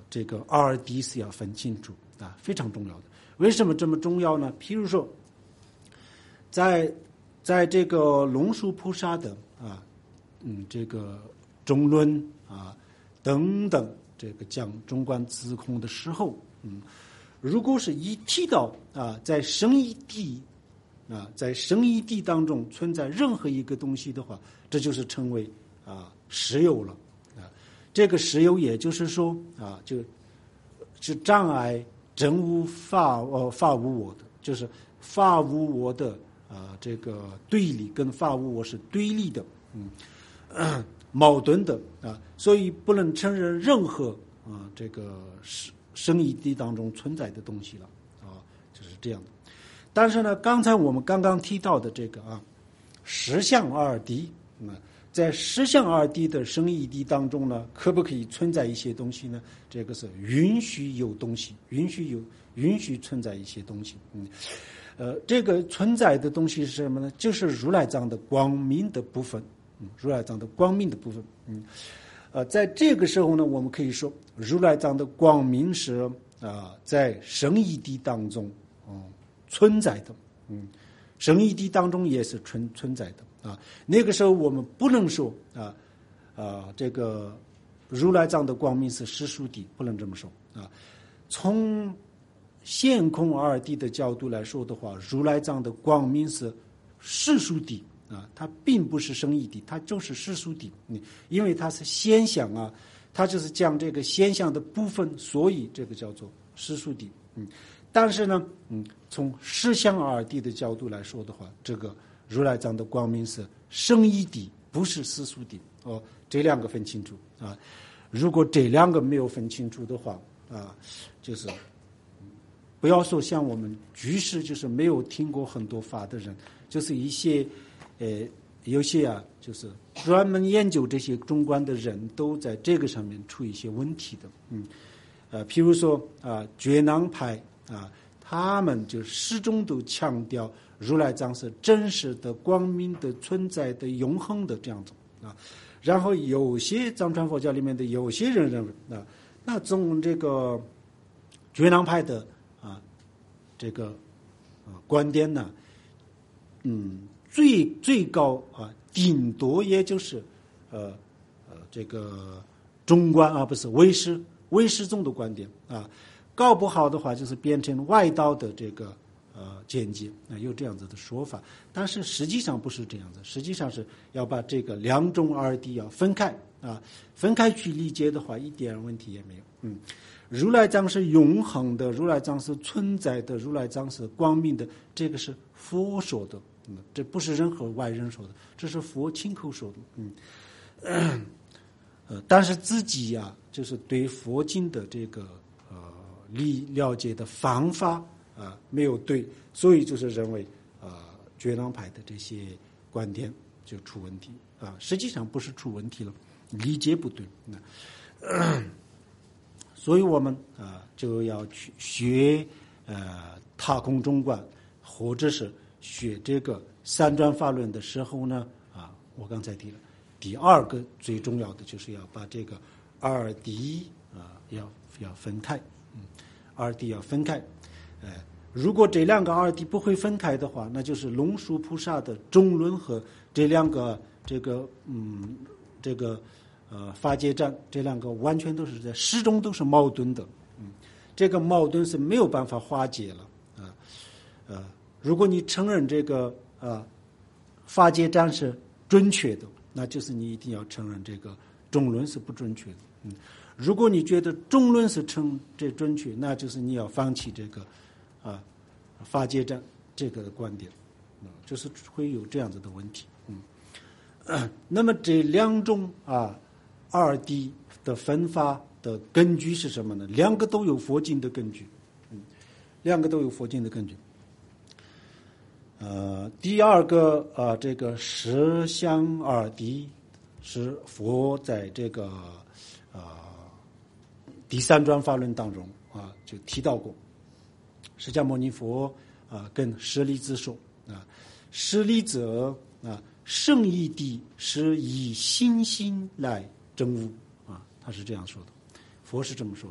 Speaker 3: 这个二谛是要分清楚啊，非常重要的。为什么这么重要呢？譬如说，在在这个龙树菩萨的啊，嗯，这个中论啊等等，这个讲中观自空的时候，嗯，如果是一提到啊，在生一谛啊，在生一谛当中存在任何一个东西的话，这就是称为啊实有了啊。这个实有也就是说啊，就是障碍真无法呃法无我的，就是法无我的啊这个对立跟法无我是对立的，嗯，呃、矛盾的啊，所以不能承认任何啊这个生一谛当中存在的东西了啊，就是这样的。但是呢，刚才我们刚刚提到的这个啊，实相二谛，嗯，在实相二谛的生一谛当中呢，可不可以存在一些东西呢？这个是允许有东西，允许有，允许存在一些东西。嗯，呃，这个存在的东西是什么呢？就是如来藏的光明的部分，嗯，如来藏的光明的部分。嗯，呃，在这个时候呢，我们可以说，如来藏的光明是啊、呃，在生一谛当中，嗯。存在的，嗯，生一谛当中也是存存在的啊。那个时候我们不能说啊啊，这个如来藏的光明是实殊谛，不能这么说啊。从现空二谛的角度来说的话，如来藏的光明是实殊谛啊，它并不是生一谛，它就是实殊谛。嗯，因为它是现象啊，它就是讲这个现象的部分，所以这个叫做实殊谛。嗯。但是呢，嗯，从实相二谛的角度来说的话，这个如来藏的光明是生一谛，不是实殊谛。哦，这两个分清楚啊。如果这两个没有分清楚的话啊，就是不要说像我们居士，就是没有听过很多法的人，就是一些呃有些啊，就是专门研究这些中观的人都在这个上面出一些问题的。嗯，呃，譬如说啊，觉囊派。啊，他们就始终都强调如来藏是真实的、光明的、存在的、永恒的这样子啊。然后有些藏传佛教里面的有些人认为啊，那从这个觉囊派的啊这个啊观点呢，嗯，最最高啊，顶多也就是呃呃这个中观啊，不是唯识唯识宗的观点啊。搞不好的话，就是变成外道的这个呃见解啊，有这样子的说法。但是实际上不是这样子，实际上是要把这个两种二谛要分开啊，分开去理解的话，一点问题也没有。嗯，如来藏是永恒的，如来藏是存在的，如来藏是光明的，这个是佛说的，嗯，这不是任何外人说的，这是佛亲口说的。嗯，呃，呃但是自己呀、啊，就是对佛经的这个。理了解的方法啊没有对，所以就是认为啊觉囊派的这些观点就出问题啊，实际上不是出问题了，理解不对。呃、所以我们啊就要去学呃踏空中观，或者是学这个三转法轮的时候呢啊，我刚才提了，第二个最重要的就是要把这个二谛啊要要分开。嗯，二谛要分开，呃，如果这两个二谛不会分开的话，那就是龙树菩萨的中论和这两个这个嗯这个呃法界站这两个完全都是在始终都是矛盾的，嗯，这个矛盾是没有办法化解了啊，呃，如果你承认这个啊法界站是准确的，那就是你一定要承认这个中论是不准确的，嗯。如果你觉得中论是成这准确，那就是你要放弃这个啊法界站这个观点，啊，就是会有这样子的问题。嗯，呃、那么这两种啊二谛的分法的根据是什么呢？两个都有佛经的根据，嗯，两个都有佛经的根据。呃，第二个啊，这个实相二谛是佛在这个啊。第三转法轮当中啊，就提到过，释迦牟尼佛啊跟舍利子说啊，舍利子啊，圣义谛是以心心来证悟啊，他是这样说的，佛是这么说的。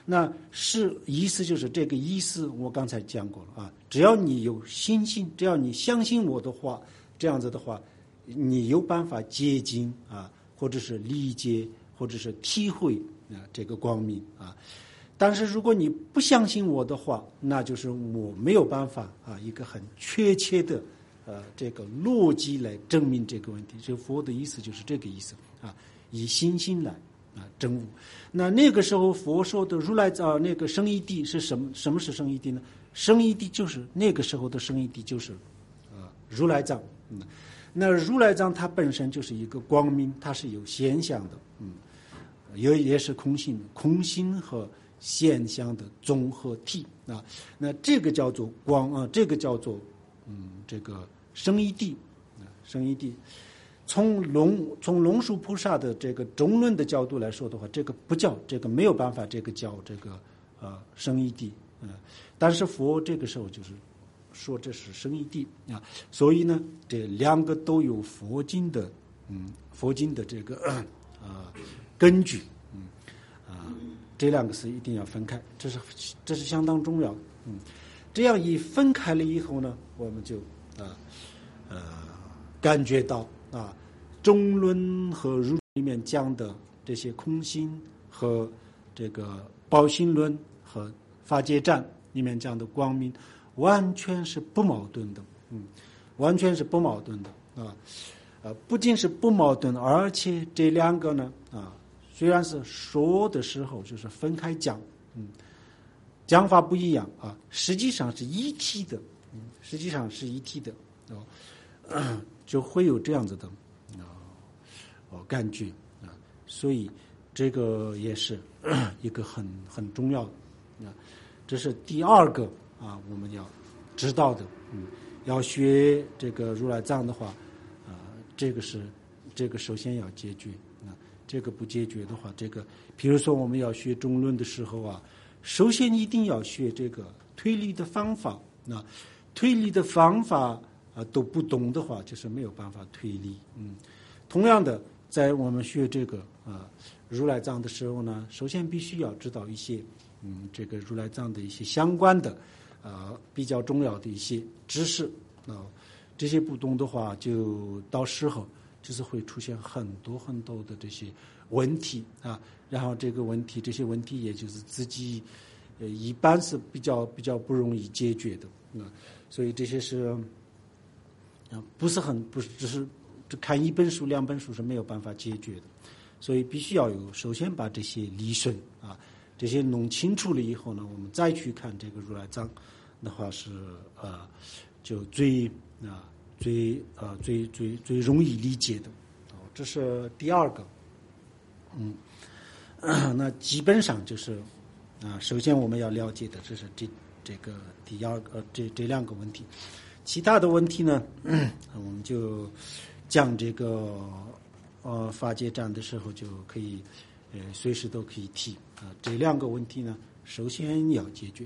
Speaker 3: 那是意思就是这个意思，我刚才讲过了啊。只要你有信心，只要你相信我的话，这样子的话，你有办法接近啊，或者是理解，或者是体会啊这个光明啊。但是如果你不相信我的话，那就是我没有办法啊一个很确切的呃这个逻辑来证明这个问题。所以佛的意思就是这个意思啊，以信心来啊证悟。那那个时候佛说的如来藏那个生一地是什么？什么是生一地呢？生一地就是那个时候的生一地就是呃如来藏。嗯，那如来藏它本身就是一个光明，它是有现象的，嗯，也也是空性，空性和现象的综合体啊。那这个叫做光啊，这个叫做嗯这个生一地啊，生一地。从龙从龙树菩萨的这个中论的角度来说的话，这个不叫这个没有办法，这个叫这个呃生一地，嗯、呃，但是佛这个时候就是说这是生一地啊，所以呢，这两个都有佛经的嗯佛经的这个啊、呃、根据，嗯啊、呃，这两个是一定要分开，这是这是相当重要的，嗯，这样一分开了以后呢，我们就啊 呃, 呃感觉到。啊，中论和儒里面讲的这些空性和这个宝心论和法界战里面讲的光明，完全是不矛盾的，嗯，完全是不矛盾的啊，呃，不仅是不矛盾，而且这两个呢，啊，虽然是说的时候就是分开讲，嗯，讲法不一样啊，实际上是一体的，嗯，实际上是一体的，哦。就会有这样子的啊、哦、感觉啊，所以这个也是一个很很重要的啊，这是第二个啊我们要知道的，嗯，要学这个如来藏的话啊，这个是这个首先要解决啊，这个不解决的话，这个比如说我们要学中论的时候啊，首先一定要学这个推理的方法啊，推理的方法。啊，都不懂的话，就是没有办法推理。嗯，同样的，在我们学这个啊如来藏的时候呢，首先必须要知道一些嗯这个如来藏的一些相关的啊比较重要的一些知识啊，这些不懂的话，就到时候就是会出现很多很多的这些问题啊，然后这个问题这些问题也就是自己呃一般是比较比较不容易解决的啊，所以这些是。不是很不是只是只看一本书两本书是没有办法解决的，所以必须要有首先把这些理顺啊这些弄清楚了以后呢，我们再去看这个如来藏的话是呃就最啊最呃最最最容易理解的，哦，这是第二个，嗯，那基本上就是啊首先我们要了解的这是这这个第二个这这两个问题。其他的问题呢，我们就讲这个呃法界战的时候就可以呃随时都可以提啊。这两个问题呢，首先要解决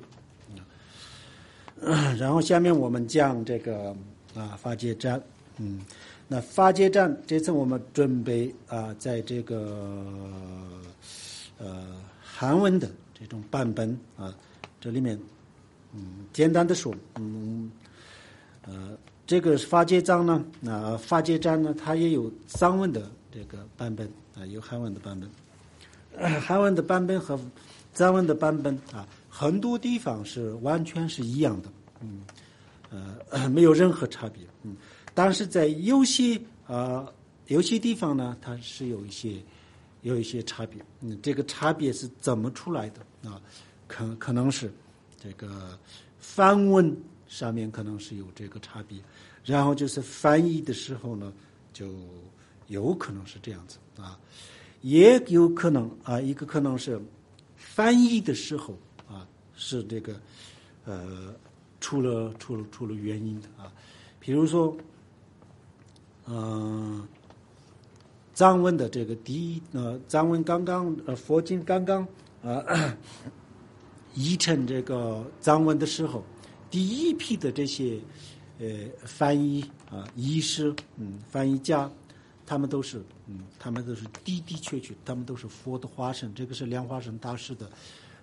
Speaker 3: 啊。然后下面我们讲这个啊法界战，嗯，那法界战这次我们准备啊在这个呃韩文的这种版本啊，这里面嗯简单的说，嗯。呃，这个法界藏呢，啊、呃，法界战呢，它也有藏文的这个版本啊、呃，有韩文的版本，呃、韩文的版本和藏文的版本啊，很多地方是完全是一样的，嗯，呃，没有任何差别，嗯，但是在有些啊、呃、有些地方呢，它是有一些有一些差别，嗯，这个差别是怎么出来的啊？可可能是这个梵文。上面可能是有这个差别，然后就是翻译的时候呢，就有可能是这样子啊，也有可能啊，一个可能是翻译的时候啊是这个呃出了出了出了原因的啊，比如说嗯、呃、藏文的这个第一呃藏文刚刚呃佛经刚刚啊译成这个藏文的时候。第一批的这些呃翻译啊译师嗯翻译家，他们都是嗯他们都是的的确确，他们都是佛的化身，这个是莲花生大师的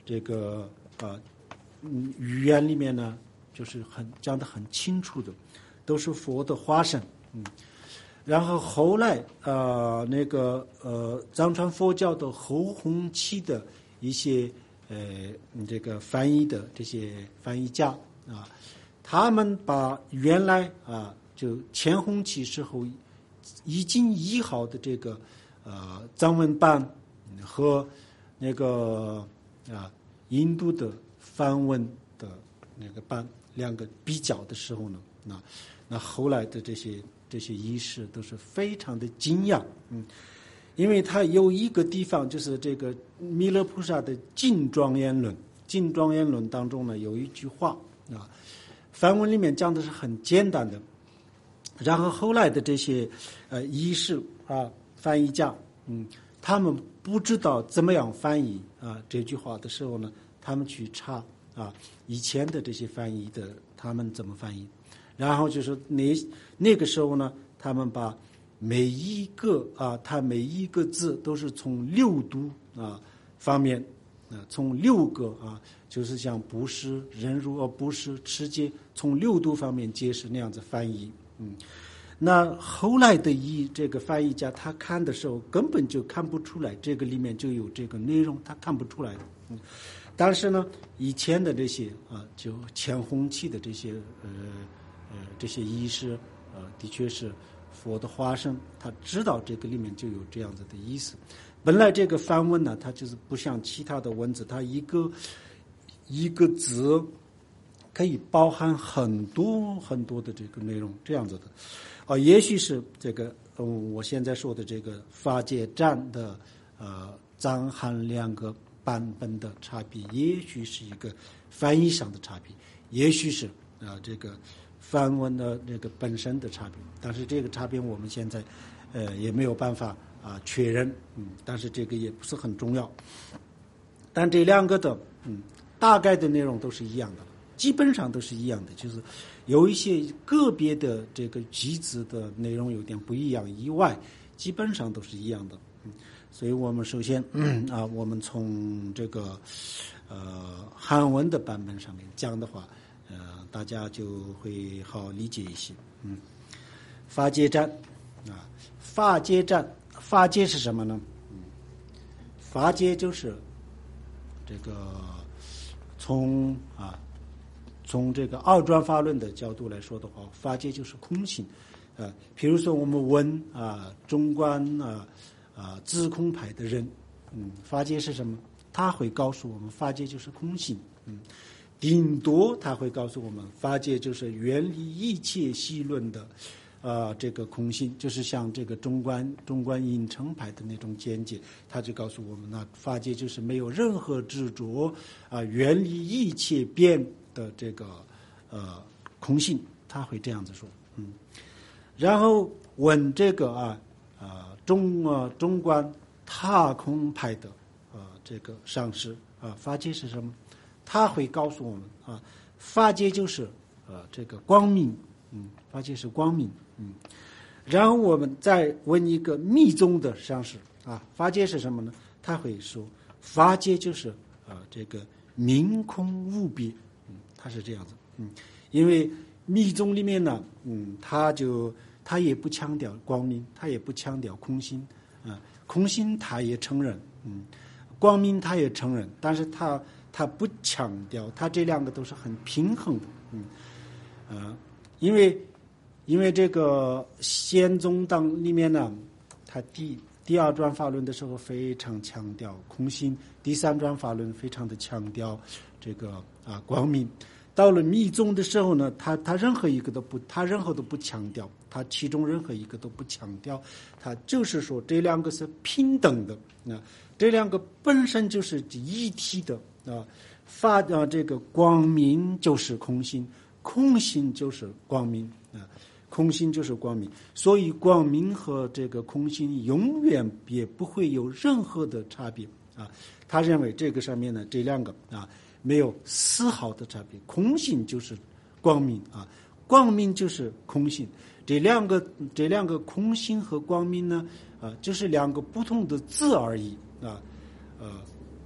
Speaker 3: 这个啊嗯语言里面呢，就是很讲得很清楚的，都是佛的化身。嗯，然后后来呃那个呃藏传佛教的后弘期的一些呃这个翻译的这些翻译家啊，他们把原来啊就前弘期时候已经译好的这个呃藏文版和那个啊印度的梵文的那个版两个比较的时候呢，那那后来的这些这些仪式都是非常的惊讶。嗯，因为它有一个地方就是这个弥勒菩萨的净庄严论，净庄严论当中呢有一句话啊，梵文里面讲的是很简单的，然后后来的这些呃仪式啊翻译家，嗯，他们不知道怎么样翻译啊这句话的时候呢，他们去查啊以前的这些翻译的他们怎么翻译，然后就是那那个时候呢，他们把每一个啊，他每一个字都是从六度啊方面啊，从六个啊，就是像布施、忍辱而布施、持戒，从六度方面解释那样子翻译。嗯，那后来的译这个翻译家他看的时候根本就看不出来这个里面就有这个内容，他看不出来的。嗯，但是呢，以前的这些啊，就前弘期的这些呃呃这些仪式，呃，的确是佛的化身，他知道这个里面就有这样子的意思。本来这个梵文呢，它就是不像其他的文字，它一个一个字可以包含很多很多的这个内容，这样子的。啊，也许是这个，嗯，我现在说的这个法界占的呃藏汉两个版本的差别，也许是一个翻译上的差别，也许是啊、呃、这个梵文的这个本身的差别，但是这个差别我们现在呃也没有办法啊、呃、确认，嗯，但是这个也不是很重要。但这两个的嗯大概的内容都是一样的，基本上都是一样的，就是有一些个别的这个句子的内容有点不一样以外，基本上都是一样的。嗯，所以我们首先嗯啊，我们从这个呃汉文的版本上面讲的话，呃，大家就会好理解一些。嗯，法界占啊，法界占，法界是什么呢？嗯，法界就是这个从啊。从这个二转法论的角度来说的话，法界就是空性。呃，比如说我们问啊，中观啊啊自空派的人，嗯，法界是什么？他会告诉我们，法界就是空性。嗯，顶多他会告诉我们，法界就是远离一切细论的啊这个空性，就是像这个中观中观隐澄派的那种见解，他就告诉我们，那法界就是没有任何执着啊，远离一切变的这个呃空性，他会这样子说。嗯，然后问这个啊啊中啊中观踏空派的啊这个上师啊，法界是什么？他会告诉我们啊，法界就是啊这个光明。嗯，法界是光明。嗯，然后我们再问一个密宗的上师啊，法界是什么呢？他会说，法界就是啊这个明空无别。嗯，他是这样子。嗯，因为密宗里面呢，嗯，他就他也不强调光明，他也不强调空心啊，空心他也承认，嗯，光明他也承认，但是他他不强调，他这两个都是很平衡的。嗯，呃，因为因为这个宪宗当里面呢，他第第二转法论的时候非常强调空心，第三转法论非常的强调这个啊光明。到了密宗的时候呢，他他任何一个都不，他任何都不强调，他其中任何一个都不强调，他就是说这两个是平等的啊，这两个本身就是一体的啊，法啊这个光明就是空性，空性就是光明啊，空性就是光明，所以光明和这个空性永远也不会有任何的差别啊。他认为这个上面呢，这两个啊。没有丝毫的差别，空性就是光明啊，光明就是空性，这两个这两个空性和光明呢，啊，就是两个不同的字而已啊，呃，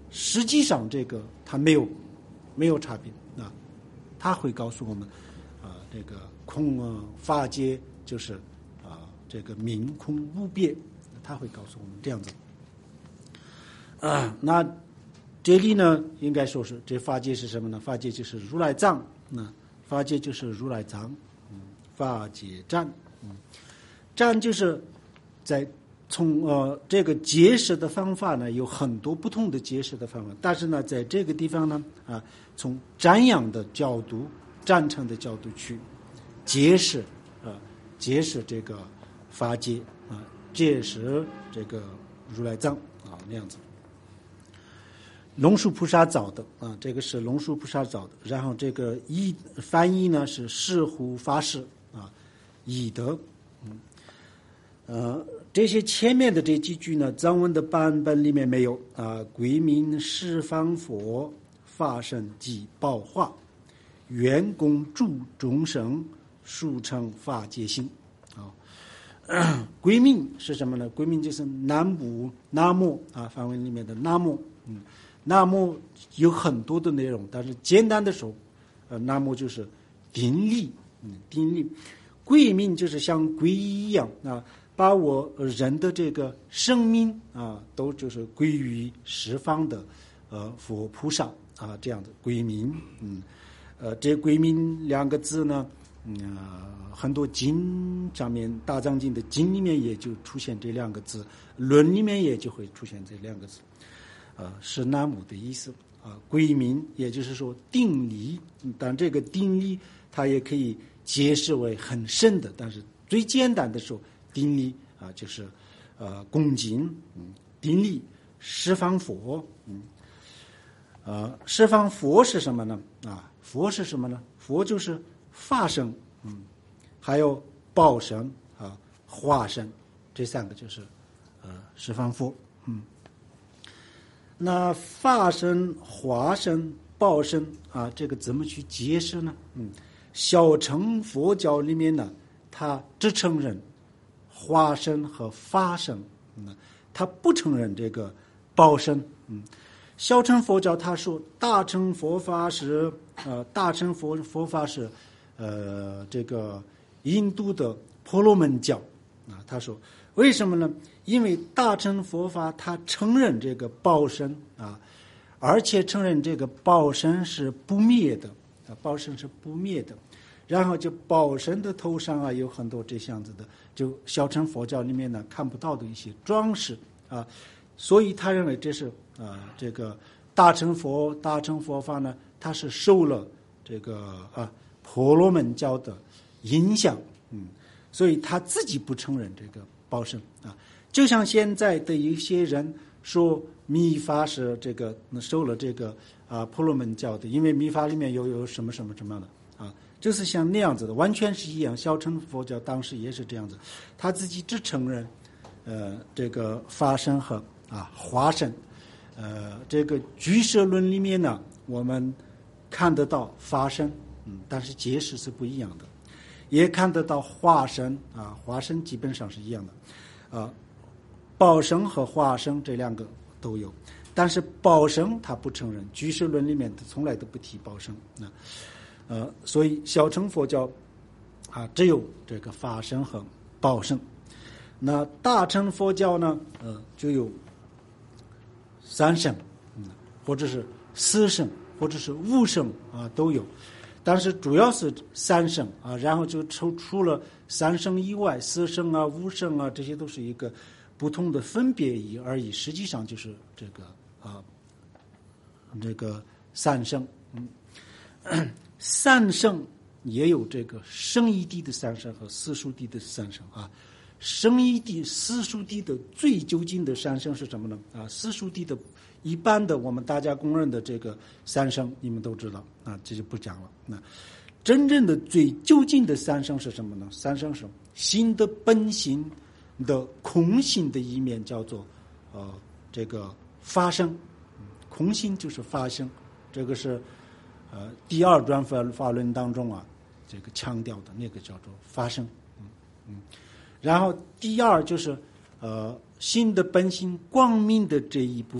Speaker 3: 实际上这个它没有没有差别啊，它会告诉我们啊，这个空啊法界就是啊这个明空无别，它会告诉我们这样子啊。那这里呢，应该说是这法界是什么呢？法界就是如来藏，那法界就是如来藏，嗯，法界站，嗯，站就是在。从呃这个解释的方法呢，有很多不同的解释的方法，但是呢，在这个地方呢，啊，从瞻仰的角度、赞成的角度去解释，啊，解释这个法界啊，解释这个如来藏啊那样子。龙树菩萨造的啊，这个是龙树菩萨造的，然后这个译翻译呢是释护法师啊，译的，嗯。呃，这些前面的这几句呢，藏文的版本里面没有啊。归命十方佛，法身即报化，愿供诸众生，速成法界心。啊，归命是什么呢？归命就是南无南无啊，梵文里面的南无。嗯，南无有很多的内容，但是简单的说，呃，南无就是定力，嗯，定力。归命就是像皈依一样啊。把我人的这个生命啊，都就是归于十方的呃佛菩萨啊，这样的归命。嗯，呃，这归命两个字呢，嗯、呃，很多经上面大藏经的经里面也就出现这两个字，论里面也就会出现这两个字，呃，是南无的意思啊。归命也就是说定力，但这个定力它也可以解释为很深的，但是最简单的说。定力啊，就是呃恭敬，嗯，定力十方佛，嗯，呃十方佛是什么呢？啊，佛是什么呢？佛就是法身，嗯，还有报身啊、化身，这三个就是呃十方佛，嗯。那法身、化身、报身啊，这个怎么去解释呢？嗯，小乘佛教里面呢，它只承认。化身和法身，嗯，他不承认这个报身，嗯，小乘佛教他说大乘佛法是呃大乘佛佛法是呃这个印度的婆罗门教啊，他说为什么呢？因为大乘佛法他承认这个报身啊，而且承认这个报身是不灭的啊，报身是不灭的。然后就报身的头上啊有很多这样子的，就小乘佛教里面呢看不到的一些装饰啊，所以他认为这是啊这个大乘佛大乘佛法呢，它是受了这个啊婆罗门教的影响，嗯，所以他自己不承认这个报身啊，就像现在的一些人说密法是这个受了这个啊婆罗门教的，因为密法里面有有什么什么什么的。就是像那样子的，完全是一样。小乘佛教当时也是这样子，他自己只承认，呃，这个法身和啊化身，呃，这个俱舍论里面呢，我们看得到法身，嗯，但是解释是不一样的，也看得到化身啊，化身基本上是一样的，啊，报身和化身这两个都有，但是报身他不承认，俱舍论里面从来都不提报身啊。呃，所以小乘佛教啊，只有这个法身和报身。那大乘佛教呢，呃，就有三身，嗯，或者是四身，或者是五身啊，都有。但是主要是三身啊，然后就除除了三身以外，四身啊、五身啊，这些都是一个不同的分别义而已。实际上就是这个啊，这个三身，嗯。三圣也有这个圣义谛的三圣和私属谛的三圣啊。圣义谛、私属谛的最究竟的三圣是什么呢？啊，私属谛的一般的我们大家公认的这个三圣，你们都知道啊，这就不讲了。那真正的最究竟的三圣是什么呢？三圣是心的本性的空性的一面，叫做呃这个发生。空性就是发生，这个是。呃，第二段法法论当中啊，这个强调的那个叫做发生，嗯嗯，然后第二就是呃心的本性光明的这一部分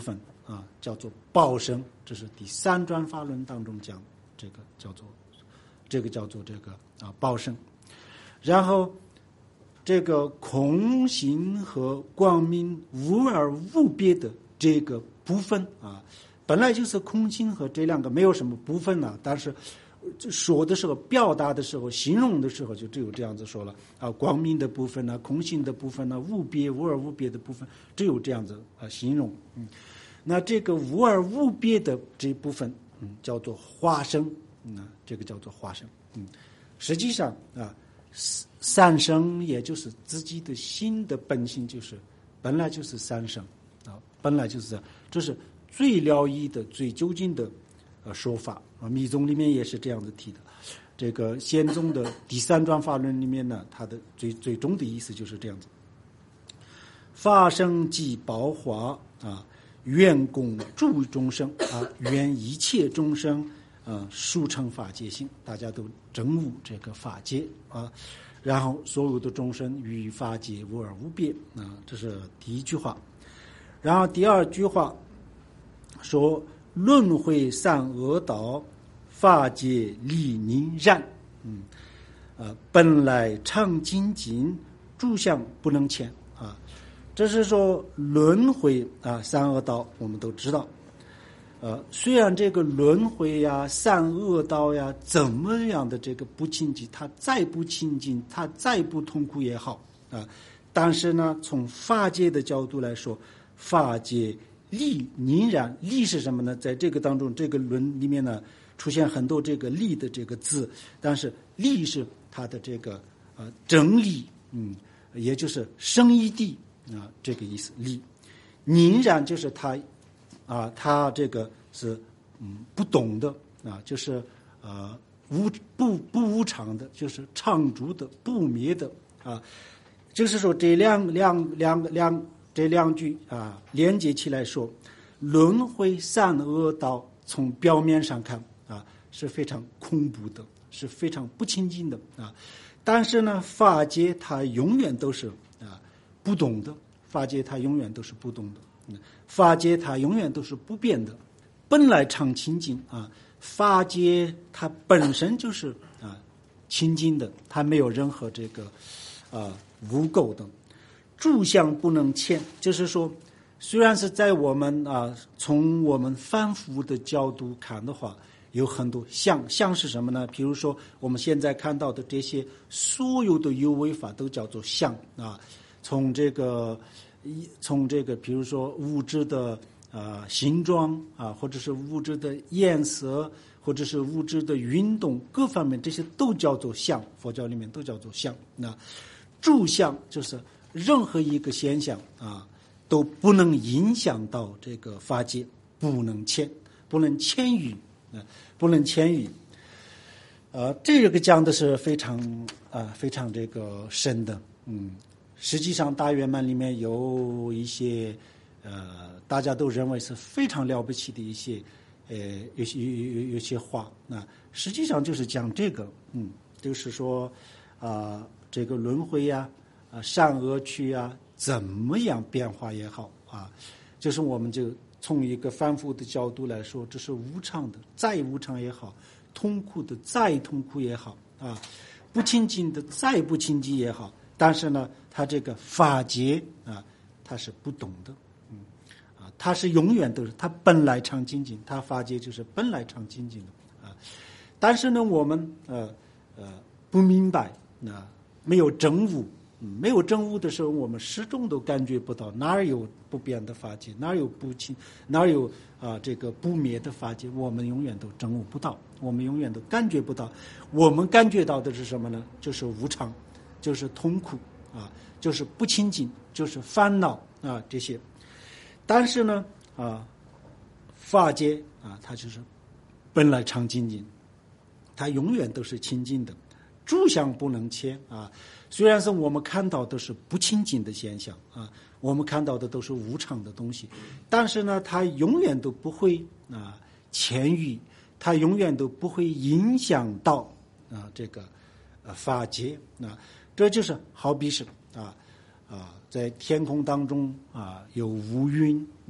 Speaker 3: 啊，叫做报身，这是第三转法轮当中讲这个叫做这个叫做这个啊报身。然后这个空性和光明无二无别的这个部分啊，本来就是空性和这两个没有什么部分呢、啊，但是说的时候、表达的时候、形容的时候，就只有这样子说了啊，光明的部分呢、啊，空性的部分呢、啊，无别无二无别的部分，只有这样子啊形容。嗯，那这个无二无别的这部分，嗯，叫做化身，嗯，这个叫做化身。嗯，实际上啊，三身也就是自己的心的本性，就是本来就是三身啊，本来就是这样，这是最了义的、最究竟的呃说法啊。密宗里面也是这样子提的。这个宪宗的第三转法轮里面呢，它的最最终的意思就是这样子：法身即报化啊，愿供诸众生啊，愿一切众生啊，速成法界性，大家都证悟这个法界啊。然后所有的众生与法界无二无别啊，这是第一句话。然后第二句话说：轮回三恶道，法界理凝然。嗯，呃，本来常精进，诸相不能迁啊。这是说轮回啊，三恶道我们都知道。呃，虽然这个轮回呀、三恶道呀，怎么样的这个不清净，它再不清净，它再不痛苦也好啊，但是呢，从法界的角度来说，法界理凝然，理是什么呢？在这个当中，这个轮里面呢，出现很多这个理的这个字，但是理是它的这个呃整理，嗯，也就是生一地啊，这个意思。理凝然就是它。啊，他这个是嗯不懂的啊，就是呃无不不无常的，就是常住的、不灭的啊。就是说这两两两两这两句啊连接起来说，轮回三恶道从表面上看啊是非常恐怖的，是非常不清净的啊。但是呢，法界它永远都是啊不懂的，法界它永远都是不懂的。法界它永远都是不变的，本来常清净啊。法界它本身就是啊清净的，它没有任何这个啊污垢的。诸相不能迁，就是说，虽然是在我们啊从我们凡夫的角度看的话，有很多相，相是什么呢？比如说我们现在看到的这些所有的有为法都叫做相啊，从这个。从这个比如说物质的啊、呃、形状啊，或者是物质的颜色，或者是物质的运动，各方面这些都叫做相，佛教里面都叫做相。那诸相就是任何一个现象啊都不能影响到这个法界，不能迁，不能迁移啊，不能迁移。呃，这个讲的是非常啊、呃、非常这个深的，嗯。实际上，大圆满里面有一些，呃，大家都认为是非常了不起的一些，呃，有些有有有些话，那实际上就是讲这个，嗯，就是说，啊、呃，这个轮回呀、啊，啊，善恶趣啊，怎么样变化也好啊，就是我们就从一个凡夫的角度来说，这是无常的，再无常也好，痛苦的再痛苦也好啊，不清净的再不清净也好。但是呢，他这个法界啊，他是不懂的，嗯，啊，他是永远都是他本来常清净，他法界就是本来常清净的啊。但是呢，我们呃呃不明白，啊，没有证悟，嗯，没有证悟的时候，我们始终都感觉不到哪有不变的法界，哪有不清，哪有啊这个不灭的法界，我们永远都证悟不到，我们永远都感觉不到。我们感觉到的是什么呢？就是无常。就是痛苦啊，就是不清净，就是烦恼啊这些。但是呢啊，法界啊，它就是本来常清净，它永远都是清净的，诸相不能迁啊。虽然是我们看到的是不清净的现象啊，我们看到的都是无常的东西，但是呢，它永远都不会啊迁移，它永远都不会影响到啊这个呃法界啊。这就是好比是啊啊，在天空当中啊有乌云，嗯，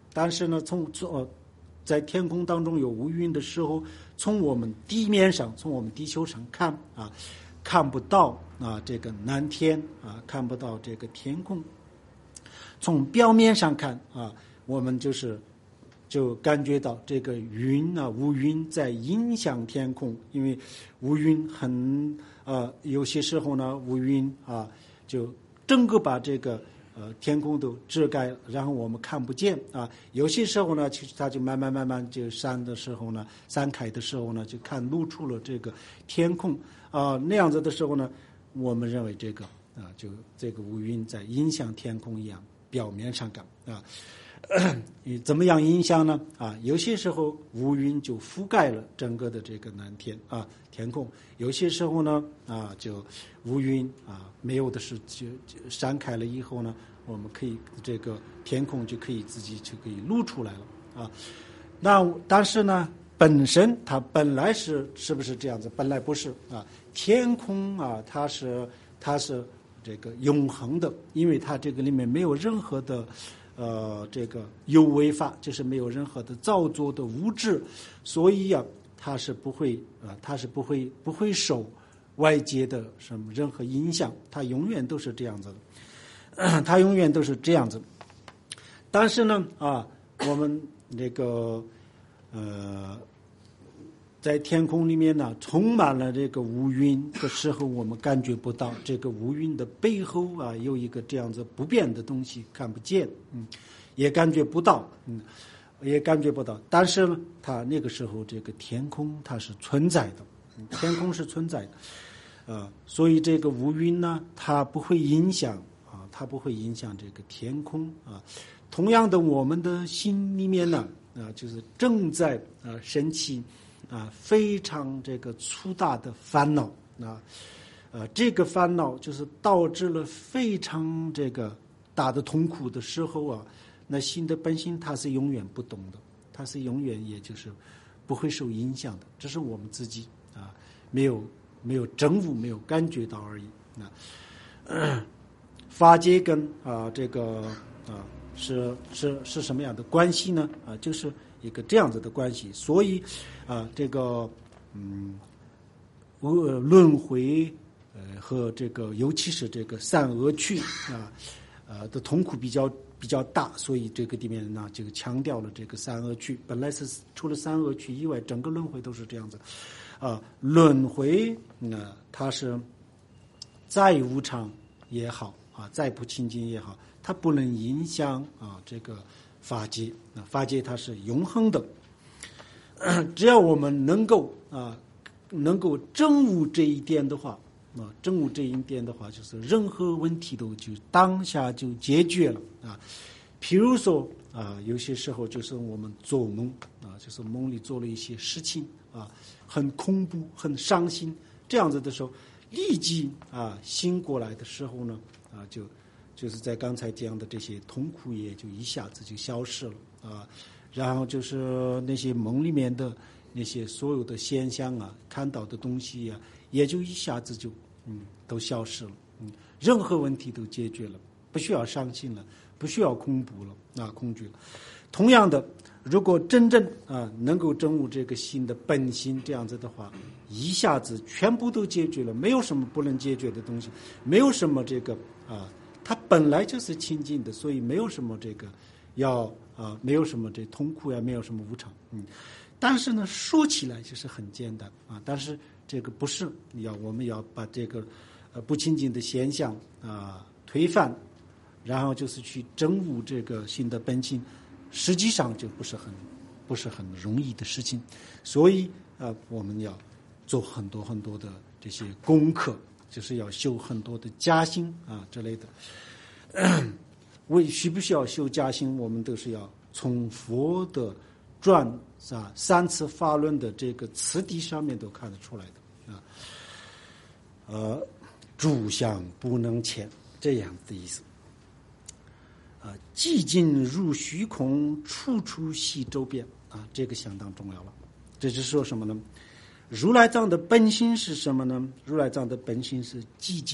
Speaker 3: 但是呢，从从在天空当中有乌云的时候，从我们地面上，从我们地球上看啊，看不到啊这个蓝天啊，看不到这个天空。从表面上看啊，我们就是就感觉到这个云啊，乌云在影响天空，因为乌云很呃，有些时候呢，乌云啊就整个把这个呃天空都遮盖，然后我们看不见啊。有些时候呢，其实它就慢慢慢慢就散的时候呢，散开的时候呢，就看露出了这个天空啊、呃。那样子的时候呢，我们认为这个啊、呃，就这个乌云在影响天空一样。表面上看啊，怎么样影响呢？啊，有些时候乌云就覆盖了整个的这个蓝天啊天空，有些时候呢啊，就乌云啊没有的是就就散开了以后呢，我们可以这个天空就可以自己就可以露出来了啊。那但是呢，本身它本来是是不是这样子？本来不是啊，天空啊，它是它是。这个永恒的，因为它这个里面没有任何的，呃，这个有为法，就是没有任何的造作的物质，所以呀、啊，它是不会啊、呃，它是不会不会受外界的什么任何影响，它永远都是这样子的，呃、它永远都是这样子。但是呢，啊，我们这个呃。在天空里面呢，充满了这个乌云的时候，我们感觉不到这个乌云的背后啊，有一个这样子不变的东西，看不见，嗯，也感觉不到，嗯，也感觉不到。但是呢，它那个时候这个天空它是存在的，嗯、天空是存在的，呃，所以这个乌云呢，它不会影响啊，它不会影响这个天空啊。同样的，我们的心里面呢，啊，就是正在啊升起。啊，非常这个粗大的烦恼啊，呃，这个烦恼就是导致了非常这个大的痛苦的时候啊，那心的本性它是永远不动的，它是永远也就是不会受影响的，这是我们自己啊没有没有证悟，没有感觉到而已啊。呃、法界跟啊这个啊是是是什么样的关系呢？啊，就是一个这样子的关系，所以。啊，这个嗯，呃，轮回呃和这个，尤其是这个三恶趣啊，呃的痛苦比较比较大，所以这个里面呢，这个强调了这个三恶趣。本来是除了三恶趣以外，整个轮回都是这样子。啊，轮回呢，它是再无常也好啊，再不清净也好，它不能影响啊这个法界啊，法界它是永恒的。只要我们能够啊，能够证悟这一点的话，啊，证悟这一点的话，就是任何问题都就当下就解决了啊。譬如说啊，有些时候就是我们做梦啊，就是梦里做了一些事情啊，很恐怖、很伤心，这样子的时候，立即啊醒过来的时候呢，啊就就是在刚才讲的这些痛苦也就一下子就消失了啊。然后就是那些梦里面的那些所有的现象啊，看到的东西啊，也就一下子就嗯都消失了，嗯，任何问题都解决了，不需要伤心了，不需要恐怖了啊，恐惧了。同样的，如果真正啊能够证悟这个心的本性，这样子的话，一下子全部都解决了，没有什么不能解决的东西，没有什么这个啊，它本来就是清净的，所以没有什么这个要。啊，没有什么这痛苦呀，没有什么无常，嗯，但是呢，说起来就是很简单啊，但是这个不是要我们要把这个呃不清净的现象啊推翻，然后就是去证悟这个心的本性，实际上就不是很不是很容易的事情，所以啊，我们要做很多很多的这些功课，就是要修很多的加行啊之类的。为需不需要修加行，我们都是要从佛的传啊三次法论的这个次第上面都看得出来的啊。呃，诸相不能迁，这样的意思。啊，寂静如虚空，处处系周边啊，这个相当重要了。这是说什么呢？如来藏的本性是什么呢？如来藏的本性是寂静啊。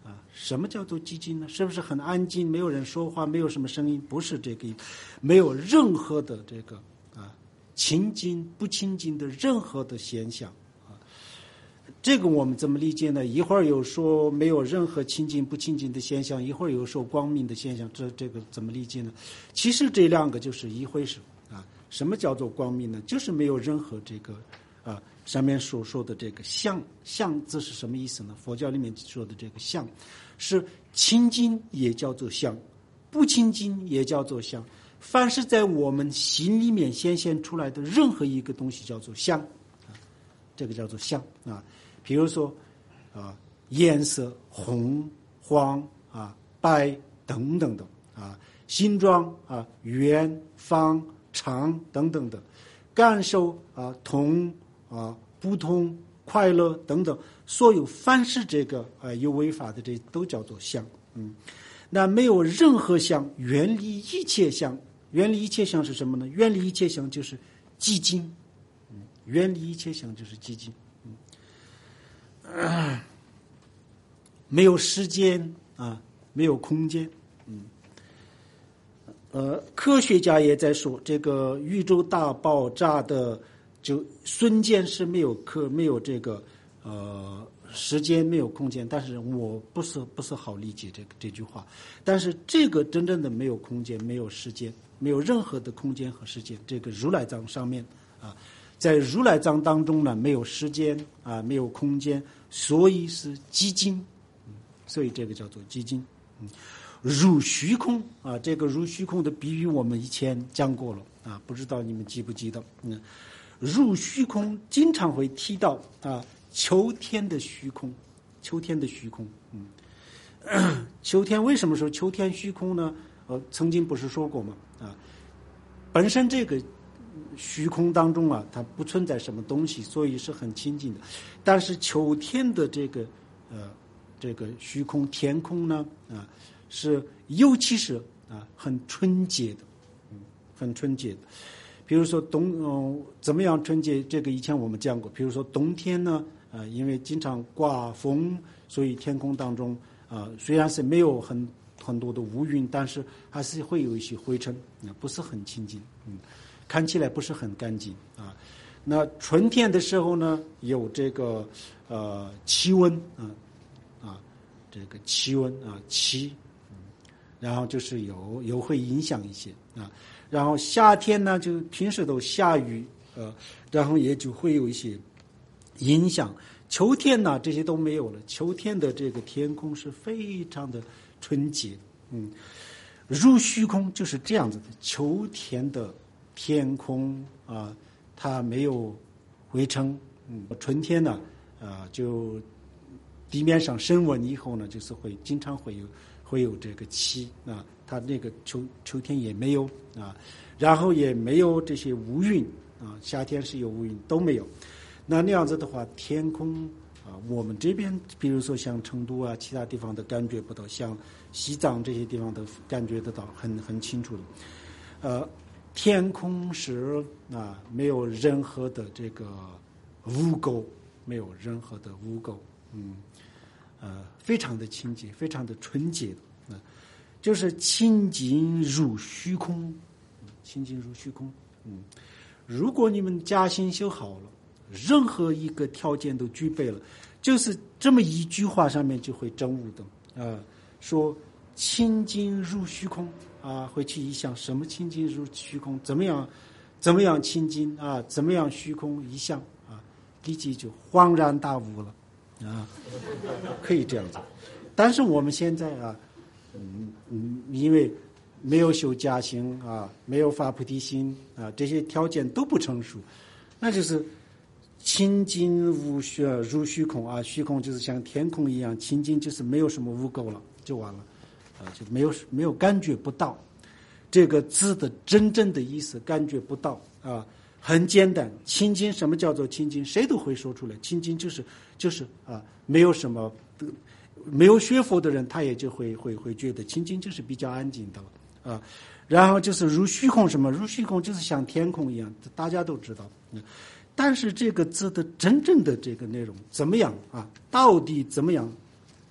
Speaker 3: 啊，什么叫做寂静呢？是不是很安静，没有人说话，没有什么声音？不是这个，没有任何的这个啊清净不清净的任何的现象啊。这个我们怎么理解呢？一会儿有说没有任何清净不清净的现象，一会儿有说光明的现象，这这个怎么理解呢？其实这两个就是一回事啊。什么叫做光明呢？就是没有任何这个啊上面所说的这个相，相字是什么意思呢？佛教里面说的这个相是清净也叫做相，不清净也叫做相，凡是在我们心里面显现出来的任何一个东西叫做相啊，这个叫做相啊。比如说啊颜色红黄啊白等等的啊，形状啊圆方长等等的，感受啊痛啊不同快乐等等，所有凡是这个啊有为法的，这都叫做相。嗯，那没有任何相，远离一切相。远离一切相是什么呢？远离一切相就是寂静。嗯，远离一切相就是寂静。嗯，啊，没有时间啊，没有空间。嗯，呃，科学家也在说，这个宇宙大爆炸的就瞬间是没有可没有这个呃时间，没有空间。但是我不是不是好理解这个这句话。但是这个真正的没有空间，没有时间，没有任何的空间和时间。这个如来藏上面啊，在如来藏当中呢，没有时间啊，没有空间，所以是寂静。嗯，所以这个叫做寂静。嗯。入虚空啊，这个入虚空的比喻我们以前讲过了啊，不知道你们记不记得？嗯，入虚空经常会提到啊，秋天的虚空，秋天的虚空。嗯，秋天为什么说秋天虚空呢？呃，曾经不是说过吗？啊，本身这个虚空当中啊，它不存在什么东西，所以是很清净的。但是秋天的这个呃这个虚空天空呢，啊。是，尤其是啊，很纯洁的，嗯，很纯洁的。比如说冬，嗯、呃，怎么样纯洁？这个以前我们讲过。比如说冬天呢，啊、呃，因为经常刮风，所以天空当中啊、呃，虽然是没有很很多的乌云，但是还是会有一些灰尘，啊，不是很清净，嗯，看起来不是很干净啊。那春天的时候呢，有这个呃气温啊啊，这个气温啊气。然后就是有有会影响一些啊，然后夏天呢，就平时都下雨，呃，然后也就会有一些影响。秋天呢，这些都没有了。秋天的这个天空是非常的纯洁，嗯，入虚空就是这样子的。秋天的天空啊，它没有灰尘，嗯，春天呢，啊，就地面上升温以后呢，就是会经常会有。会有这个气啊，它那个秋秋天也没有啊，然后也没有这些乌云啊，夏天是有乌云都没有。那那样子的话，天空啊，我们这边比如说像成都啊，其他地方都感觉不到，像西藏这些地方都感觉得到很很清楚的。呃，天空是啊，没有任何的这个污垢，没有任何的污垢，嗯。呃，非常的清洁，非常的纯洁的，呃、就是清净入虚空，清净入虚空。嗯，如果你们家心修好了，任何一个条件都具备了，就是这么一句话上面就会证悟的。啊、呃，说清净入虚空啊，会去一想什么清净入虚空，怎么样，怎么样清净啊，怎么样虚空一想啊，立即就恍然大悟了。啊，可以这样子，但是我们现在啊，嗯嗯，因为没有修加行啊，没有发菩提心啊，这些条件都不成熟，那就是清净无虚入虚空啊，虚空就是像天空一样清净，就是没有什么污垢了，就完了，啊，就没有没有感觉不到这个字的真正的意思，感觉不到啊。很简单，清净什么叫做清净？谁都会说出来。清净就是就是啊，没有什么，没有学佛的人，他也就会会会觉得清净就是比较安静的了啊。然后就是如虚空，什么如虚空就是像天空一样，大家都知道。嗯，但是这个字的真正的这个内容怎么样啊？到底怎么样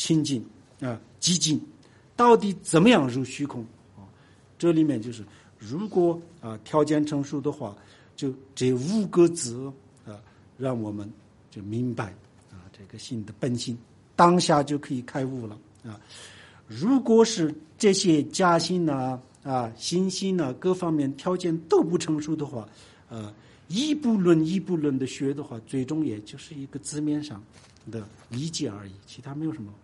Speaker 3: 清净啊寂静，到底怎么样入虚空啊？这里面就是如果啊条件成熟的话，就这五个字啊，让我们就明白啊这个心的本性，当下就可以开悟了啊。如果是这些假心啊啊心心啊各方面条件都不成熟的话，啊一步论一步论的学的话，最终也就是一个字面上的理解而已，其他没有什么。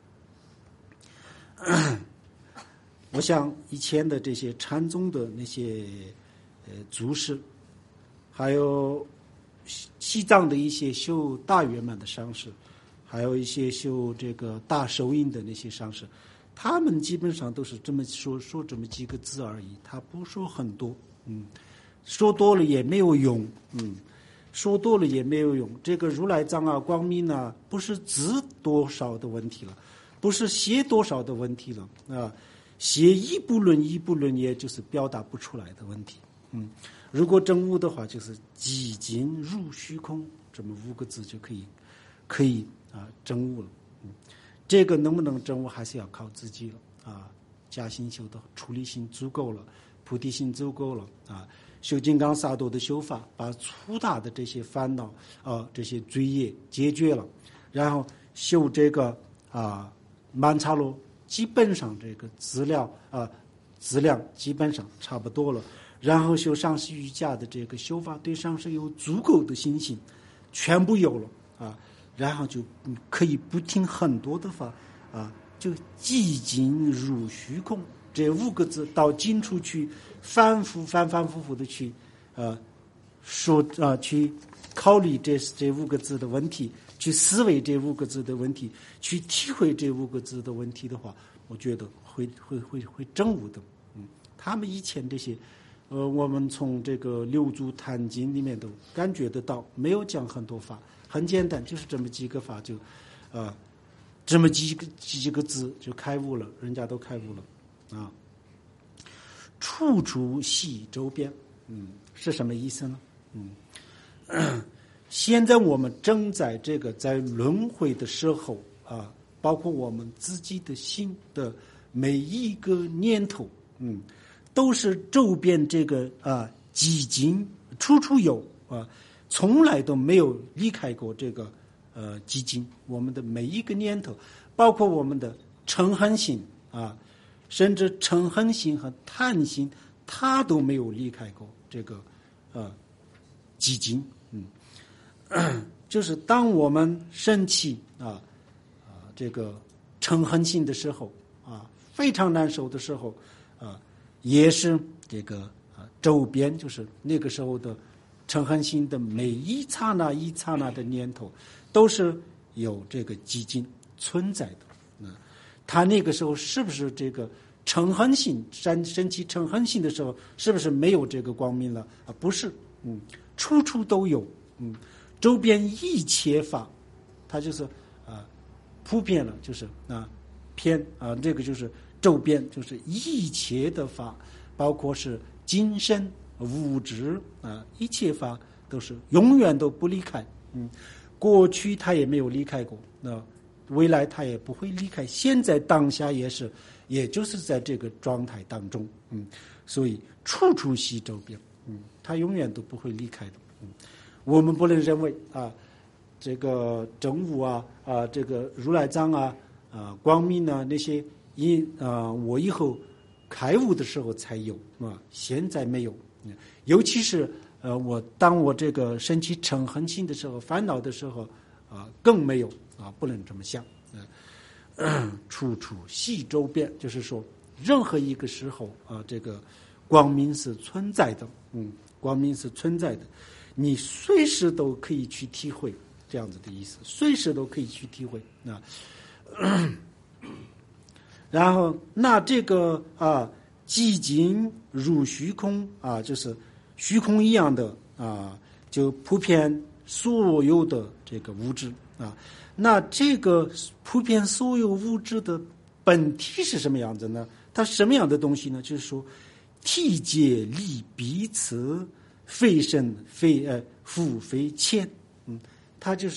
Speaker 3: 我想以前的这些禅宗的那些呃祖师，还有西藏的一些修大圆满的上师，还有一些修这个大手印的那些上师，他们基本上都是这么说说这么几个字而已，他不说很多，嗯，说多了也没有用，嗯，说多了也没有用。这个如来藏啊、光明啊，不是字多少的问题了，不是写多少的问题了啊，写一部论一部论，也就是表达不出来的问题。嗯，如果证悟的话，就是寂静入虚空这么五个字就可以，可以啊证悟了。嗯，这个能不能证悟，还是要靠自己了啊。假心修的出离心足够了，菩提心足够了啊。修金刚萨埵的修法，把粗大的这些烦恼啊、这些罪业解决了，然后修这个啊曼荼罗，基本上这个资料啊质量基本上差不多了。然后修上师瑜伽的这个修法，对上师有足够的信心，全部有了啊，然后就可以不听很多的法啊，就寂静入虚空这五个字到近处去反复反反复复的去呃说啊去考虑这这五个字的问题，去思维这五个字的问题，去体会这五个字的问题的话，我觉得会会会会证悟的。嗯，他们以前这些呃，我们从这个六祖坛经里面都感觉得到，没有讲很多法，很简单，就是这么几个法就，啊、呃，这么几个几个字就开悟了，人家都开悟了，啊，处处系周边，嗯，是什么意思呢？嗯，现在我们正在这个在轮回的时候啊，包括我们自己的心的每一个念头，嗯。都是周边这个啊寂静处处有啊，从来都没有离开过这个呃寂静。我们的每一个念头，包括我们的嗔恨心啊，甚至嗔恨心和贪心，它都没有离开过这个呃寂静。嗯，就是当我们生气啊啊这个嗔恨心的时候啊，非常难受的时候啊。也是这个啊，周边就是那个时候的嗔恨心的每一刹那一刹那的念头，都是有这个寂静存在的。嗯，他那个时候是不是这个嗔恨心生生起嗔恨心的时候，是不是没有这个光明了啊？不是，嗯，处处都有，嗯，周边一切法，它就是啊普遍了，就是啊偏啊这个就是。周边就是一切的法，包括是精神、物质啊，一切法都是永远都不离开。嗯，过去他也没有离开过，那未来他也不会离开。现在当下也是，也就是在这个状态当中。嗯，所以处处系周边。嗯，他永远都不会离开的。嗯，我们不能认为啊，这个真悟啊啊，这个如来藏啊啊，光明啊那些。因啊、呃，我以后开悟的时候才有啊，现在没有。尤其是呃，我当我这个升起嗔恨心的时候，烦恼的时候啊，更没有啊，不能这么想。呃、处处系周边，就是说，任何一个时候啊，这个光明是存在的，嗯，光明是存在的，你随时都可以去体会这样子的意思，随时都可以去体会啊。呃然后，那这个啊，寂静入虚空啊，就是虚空一样的啊，就普遍所有的这个物质啊。那这个普遍所有物质的本体是什么样子呢？它什么样的东西呢？就是说，体界离彼此，非身非呃复非前，嗯，它就是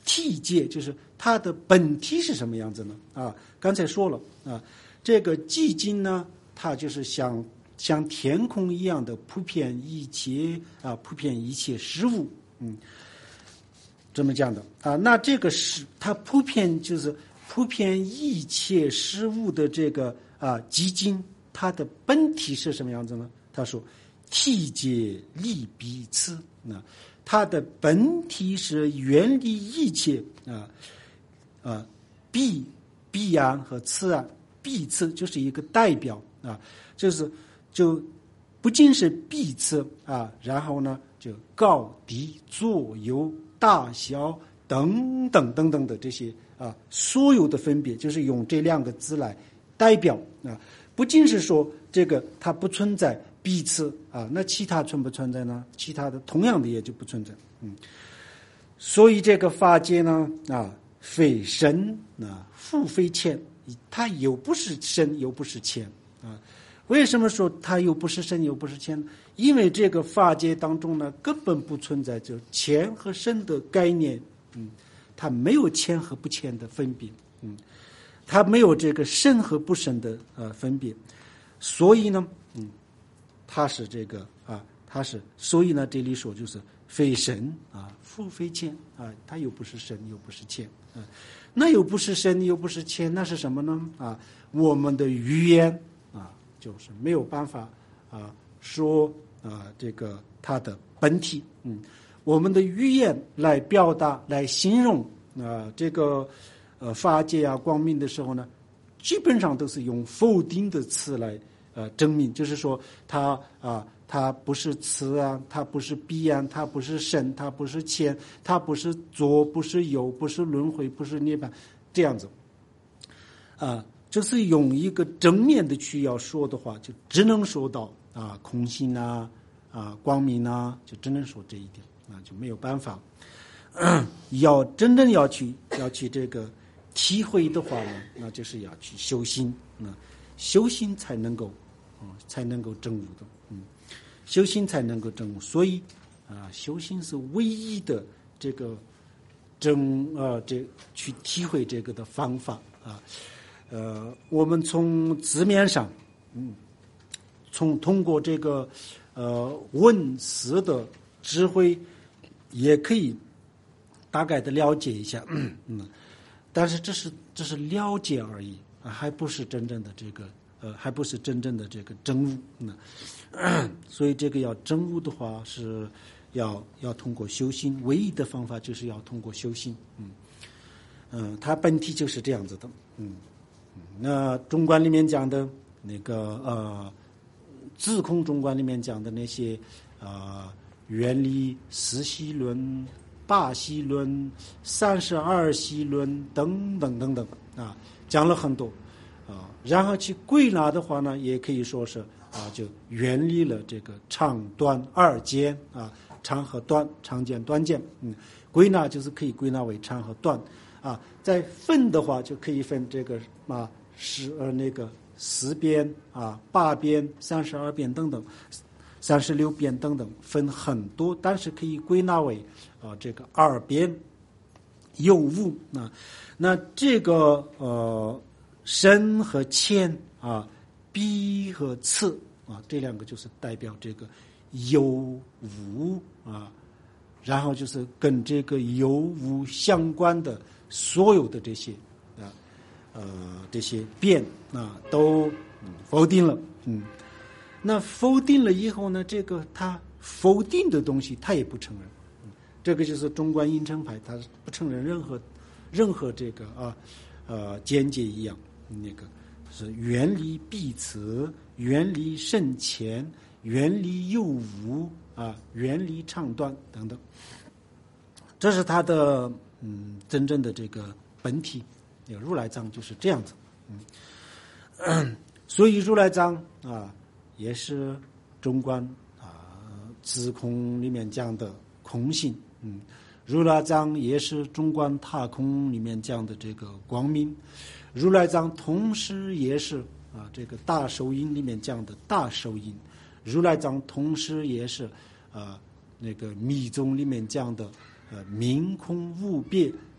Speaker 3: 体界就是它的本体是什么样子呢？啊，刚才说了啊，这个寂静呢，它就是像像天空一样的普遍一切啊，普遍一切事物，嗯，这么讲的啊。那这个是它普遍就是普遍一切事物的这个啊寂静，它的本体是什么样子呢？他说，体界立彼此，那它的本体是远离一切啊啊彼彼岸和此岸，彼此就是一个代表啊，就是就不仅是彼此啊，然后呢就高低左右大小等等等等的这些啊所有的分别，就是用这两个字来代表啊，不仅是说这个它不存在彼此啊，那其他存不存在呢？其他的同样的也就不存在。嗯，所以这个法界呢啊，非深啊，复非浅，它又不是深又不是浅啊。为什么说它又不是深又不是浅？因为这个法界当中呢，根本不存在就浅和深的概念。嗯，它没有浅和不浅的分别。嗯，它没有这个深和不深的呃分别。所以呢，嗯。它是这个啊，它是，所以呢，这里说就是非深啊，复非浅啊，它又不是深又不是浅啊，那又不是深又不是浅，那是什么呢？啊，我们的语言啊，就是没有办法啊说啊这个它的本体，嗯，我们的语言来表达来形容啊这个呃法界啊光明的时候呢，基本上都是用否定的词来。呃，证明就是说它啊，它不是此啊，它不是彼岸，它不是深，它不是浅，它不是左，不是右，不是轮回，不是涅槃，这样子。啊，就是用一个正面的去要说的话，就只能说到啊空性啊啊光明啊，就只能说这一点啊，就没有办法。要真正要去要去这个体会的话呢，那就是要去修心啊，修心才能够。才能够证悟的，嗯，修心才能够证悟，所以啊，修心是唯一的这个证啊，这去体会这个的方法啊，呃，我们从字面上，嗯，从通过这个呃文思的智慧，也可以大概的了解一下，嗯，嗯但是这是这是了解而已啊，还不是真正的这个。呃，还不是真正的这个真悟呢，所以这个要真悟的话，是要要通过修心，唯一的方法就是要通过修心，嗯，嗯、呃，它本体就是这样子的，嗯，那中观里面讲的那个呃，自空中观里面讲的那些啊、呃，原理四系论、八系论、三十二系论等等等等啊，讲了很多。啊，然后去归纳的话呢，也可以说是啊，就远离了这个长短二间啊，长和短，长简短简，嗯，归纳就是可以归纳为长和短啊。再分的话，就可以分这个啊十呃那个四边啊、八边、三十二边等等，三十六边等等，分很多，但是可以归纳为啊这个二边有无啊。那这个呃。深和浅啊，彼和次啊，这两个就是代表这个有无啊，然后就是跟这个有无相关的所有的这些啊呃这些变啊都否定了，嗯，那否定了以后呢，这个他否定的东西他也不承认，嗯、这个就是中观阴称派，他不承认任何任何这个啊呃见解一样。那个是远离彼此，远离深浅，远离有无啊，远离长短等等，这是他的嗯真正的这个本体。如来藏就是这样子，嗯，所以如来藏啊也是中观啊自空里面讲的空性，嗯，如来藏也是中观他空里面讲的这个光明。如来藏同时也是啊，这个大手印里面讲的大手印，如来藏同时也是啊，那个密宗里面讲的呃明空无别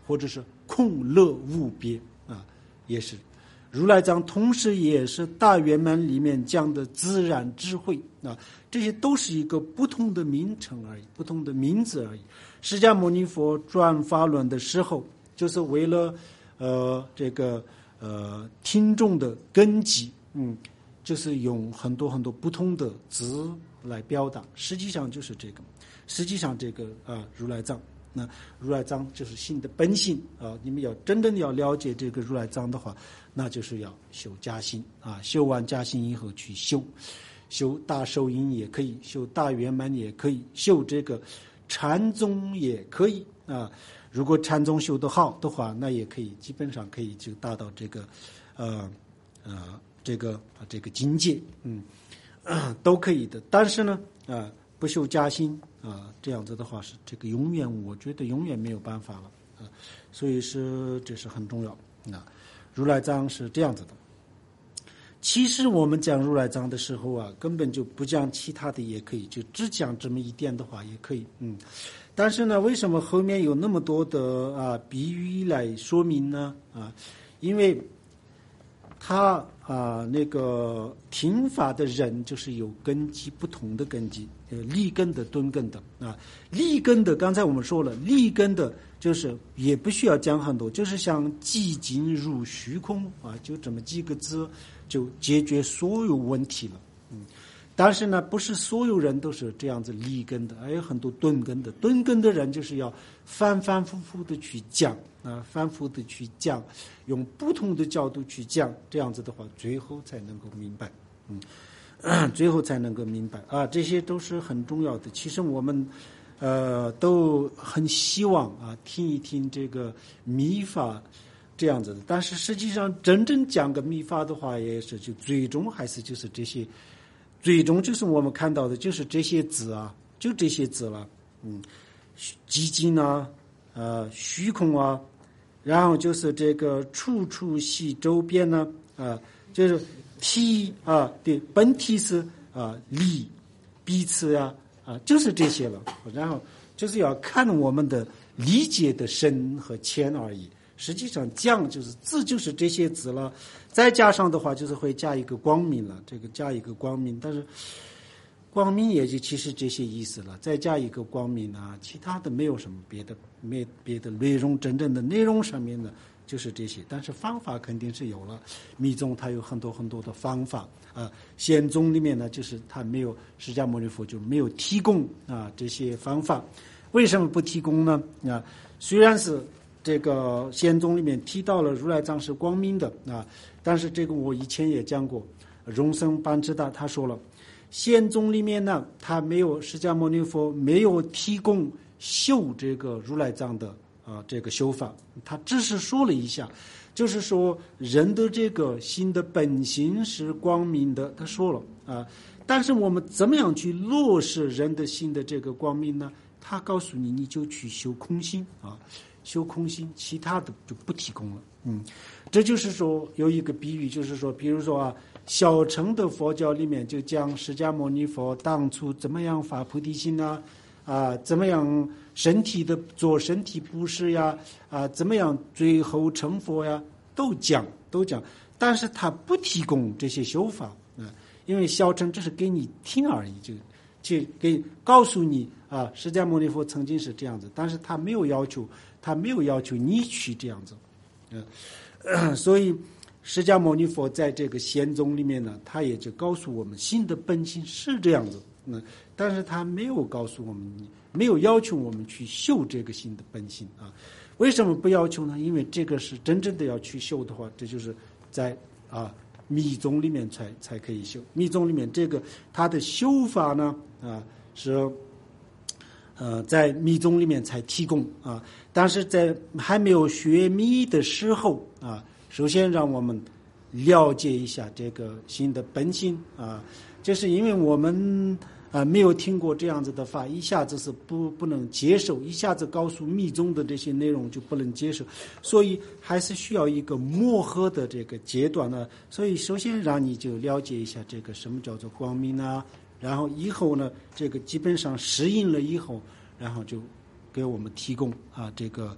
Speaker 3: 或者是空乐无边啊，也是。如来藏同时也是大圆满里面讲的自然智慧啊，这些都是一个不同的名称而已，不同的名字而已。释迦牟尼佛转法轮的时候，就是为了呃这个呃听众的根基，嗯，就是用很多很多不同的字来表达，实际上就是这个，实际上这个啊、呃、如来藏。那如来藏就是心的本性啊！你们要真正要了解这个如来藏的话，那就是要修加心啊！修完加心以后去修，修大受因也可以，修大圆满也可以，修这个禅宗也可以啊！如果禅宗修得好的话，那也可以，基本上可以就达到这个，呃呃这个这个境界，嗯，呃、都可以的。但是呢，啊、呃。不修加心啊，这样子的话是这个永远，我觉得永远没有办法了啊，所以是这是很重要啊。如来藏是这样子的。其实我们讲如来藏的时候啊，根本就不讲其他的也可以，就只讲这么一点的话也可以，嗯。但是呢，为什么后面有那么多的啊比喻来说明呢？啊，因为他啊，那个听法的人就是有根基不同的根基，呃，立根的、敦根的啊。立根的，刚才我们说了，立根的就是也不需要讲很多，就是像寂静如虚空啊，就这么几个字就解决所有问题了。嗯，但是呢，不是所有人都是这样子立根的，还有很多敦根的。敦根的人就是要反反复复的去讲啊，反复的去讲。用不同的角度去讲，这样子的话，最后才能够明白，嗯，最后才能够明白啊，这些都是很重要的。其实我们，呃，都很希望啊，听一听这个密法这样子的。但是实际上，真正讲个密法的话，也是就最终还是就是这些，最终就是我们看到的就是这些字啊，就这些字了，嗯，寂静啊，呃，虚空啊。然后就是这个处处系周边呢，啊，就是体啊，对，本体是啊理，彼此啊啊，就是这些了。然后就是要看我们的理解的深和浅而已。实际上讲就是字就是这些字了，再加上的话就是会加一个光明了，这个加一个光明，但是。光明也就其实这些意思了，再加一个光明啊，其他的没有什么别的，没别的内容，真正的内容上面呢就是这些，但是方法肯定是有了。密宗它有很多很多的方法啊，显宗里面呢就是它没有，释迦牟尼佛就没有提供啊这些方法。为什么不提供呢？啊，虽然是这个显宗里面提到了如来藏是光明的啊，但是这个我以前也讲过，荣僧班智达他说了。显宗里面呢，他没有释迦牟尼佛没有提供修这个如来藏的啊这个修法，他只是说了一下，就是说人的这个心的本性是光明的，他说了啊，但是我们怎么样去落实人的心的这个光明呢？他告诉你，你就去修空心啊，修空心，其他的就不提供了。嗯，这就是说有一个比喻，就是说，比如说啊。小乘的佛教里面就讲释迦牟尼佛当初怎么样发菩提心啊，啊，怎么样身体的做身体布施呀，啊，怎么样最后成佛呀，都讲都讲，但是他不提供这些修法啊，因为小乘只是给你听而已，就去给告诉你啊，释迦牟尼佛曾经是这样子，但是他没有要求，他没有要求你去这样子，嗯、啊，所以。释迦牟尼佛在这个显宗里面呢，他也就告诉我们心的本性是这样子，嗯，但是他没有告诉我们，没有要求我们去修这个心的本性啊。为什么不要求呢？因为这个是真正的要去修的话，这就是在啊密宗里面才才可以修。密宗里面这个它的修法呢啊是呃在密宗里面才提供啊，但是在还没有学密的时候啊。首先，让我们了解一下这个心的本性啊，就是因为我们啊没有听过这样子的法，一下子是不不能接受，一下子告诉密宗的这些内容就不能接受，所以还是需要一个磨合的这个阶段呢。所以，首先让你就了解一下这个什么叫做光明啊，然后以后呢，这个基本上适应了以后，然后就给我们提供啊这个。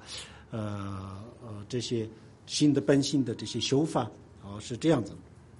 Speaker 3: 呃呃这些新的本性的这些修法啊、呃、是这样子。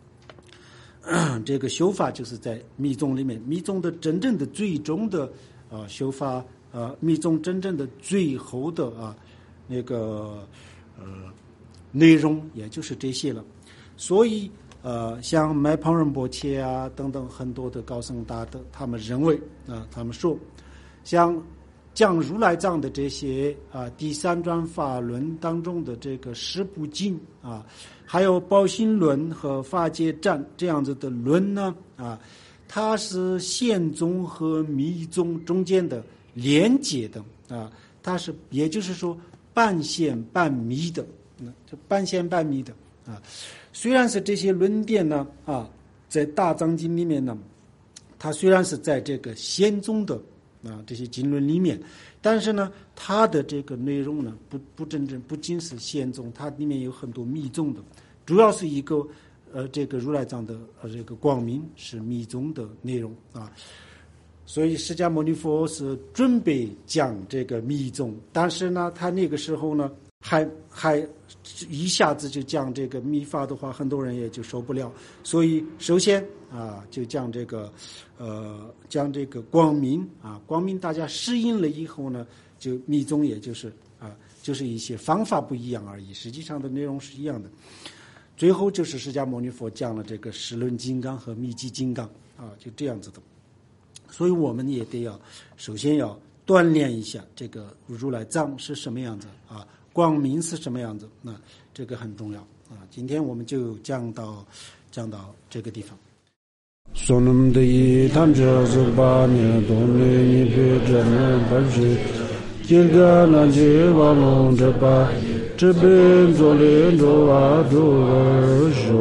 Speaker 3: 这个修法就是在密宗里面，密宗的真正的最终的啊、呃、修法，呃，密宗真正的最后的啊那个呃内容，也就是这些了。所以呃，像麦庞仁波切啊等等很多的高僧大德，他们认为啊、呃，他们说，像讲如来藏的这些啊第三转法轮当中的这个十部经啊，还有宝心论和法界战这样子的论呢啊，它是显宗和密宗中间的连接的啊，它是也就是说半显半密的，嗯，就半显半密的啊。虽然是这些论点呢啊，在大藏经里面呢，它虽然是在这个显宗的啊，这些经论里面，但是呢，它的这个内容呢，不不真正不仅是显宗，它里面有很多密宗的，主要是一个呃，这个如来藏的呃这个光明是密宗的内容啊，所以释迦牟尼佛是准备讲这个密宗，但是呢，他那个时候呢，还还一下子就讲这个密法的话，很多人也就受不了，所以首先啊，就讲这个，呃，讲这个光明啊，光明大家适应了以后呢，就密宗也就是啊，就是一些方法不一样而已，实际上的内容是一样的。最后就是释迦牟尼佛讲了这个十轮金刚和密集金刚啊，就这样子的。所以我们也得要首先要锻炼一下这个如来藏是什么样子啊，光明是什么样子，那这个很重要啊。今天我们就讲到讲到这个地方。
Speaker 2: Sonam de Tanja Zubanya Doni Nibijana Baji Jirgana Jivalon Japa Jibin Zolin Doa Dojo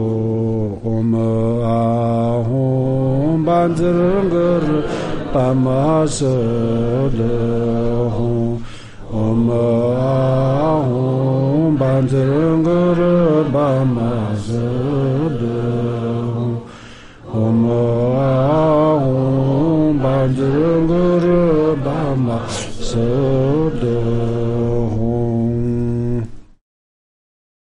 Speaker 2: Oma Ahom Banzernger Pamasa Lehom Oma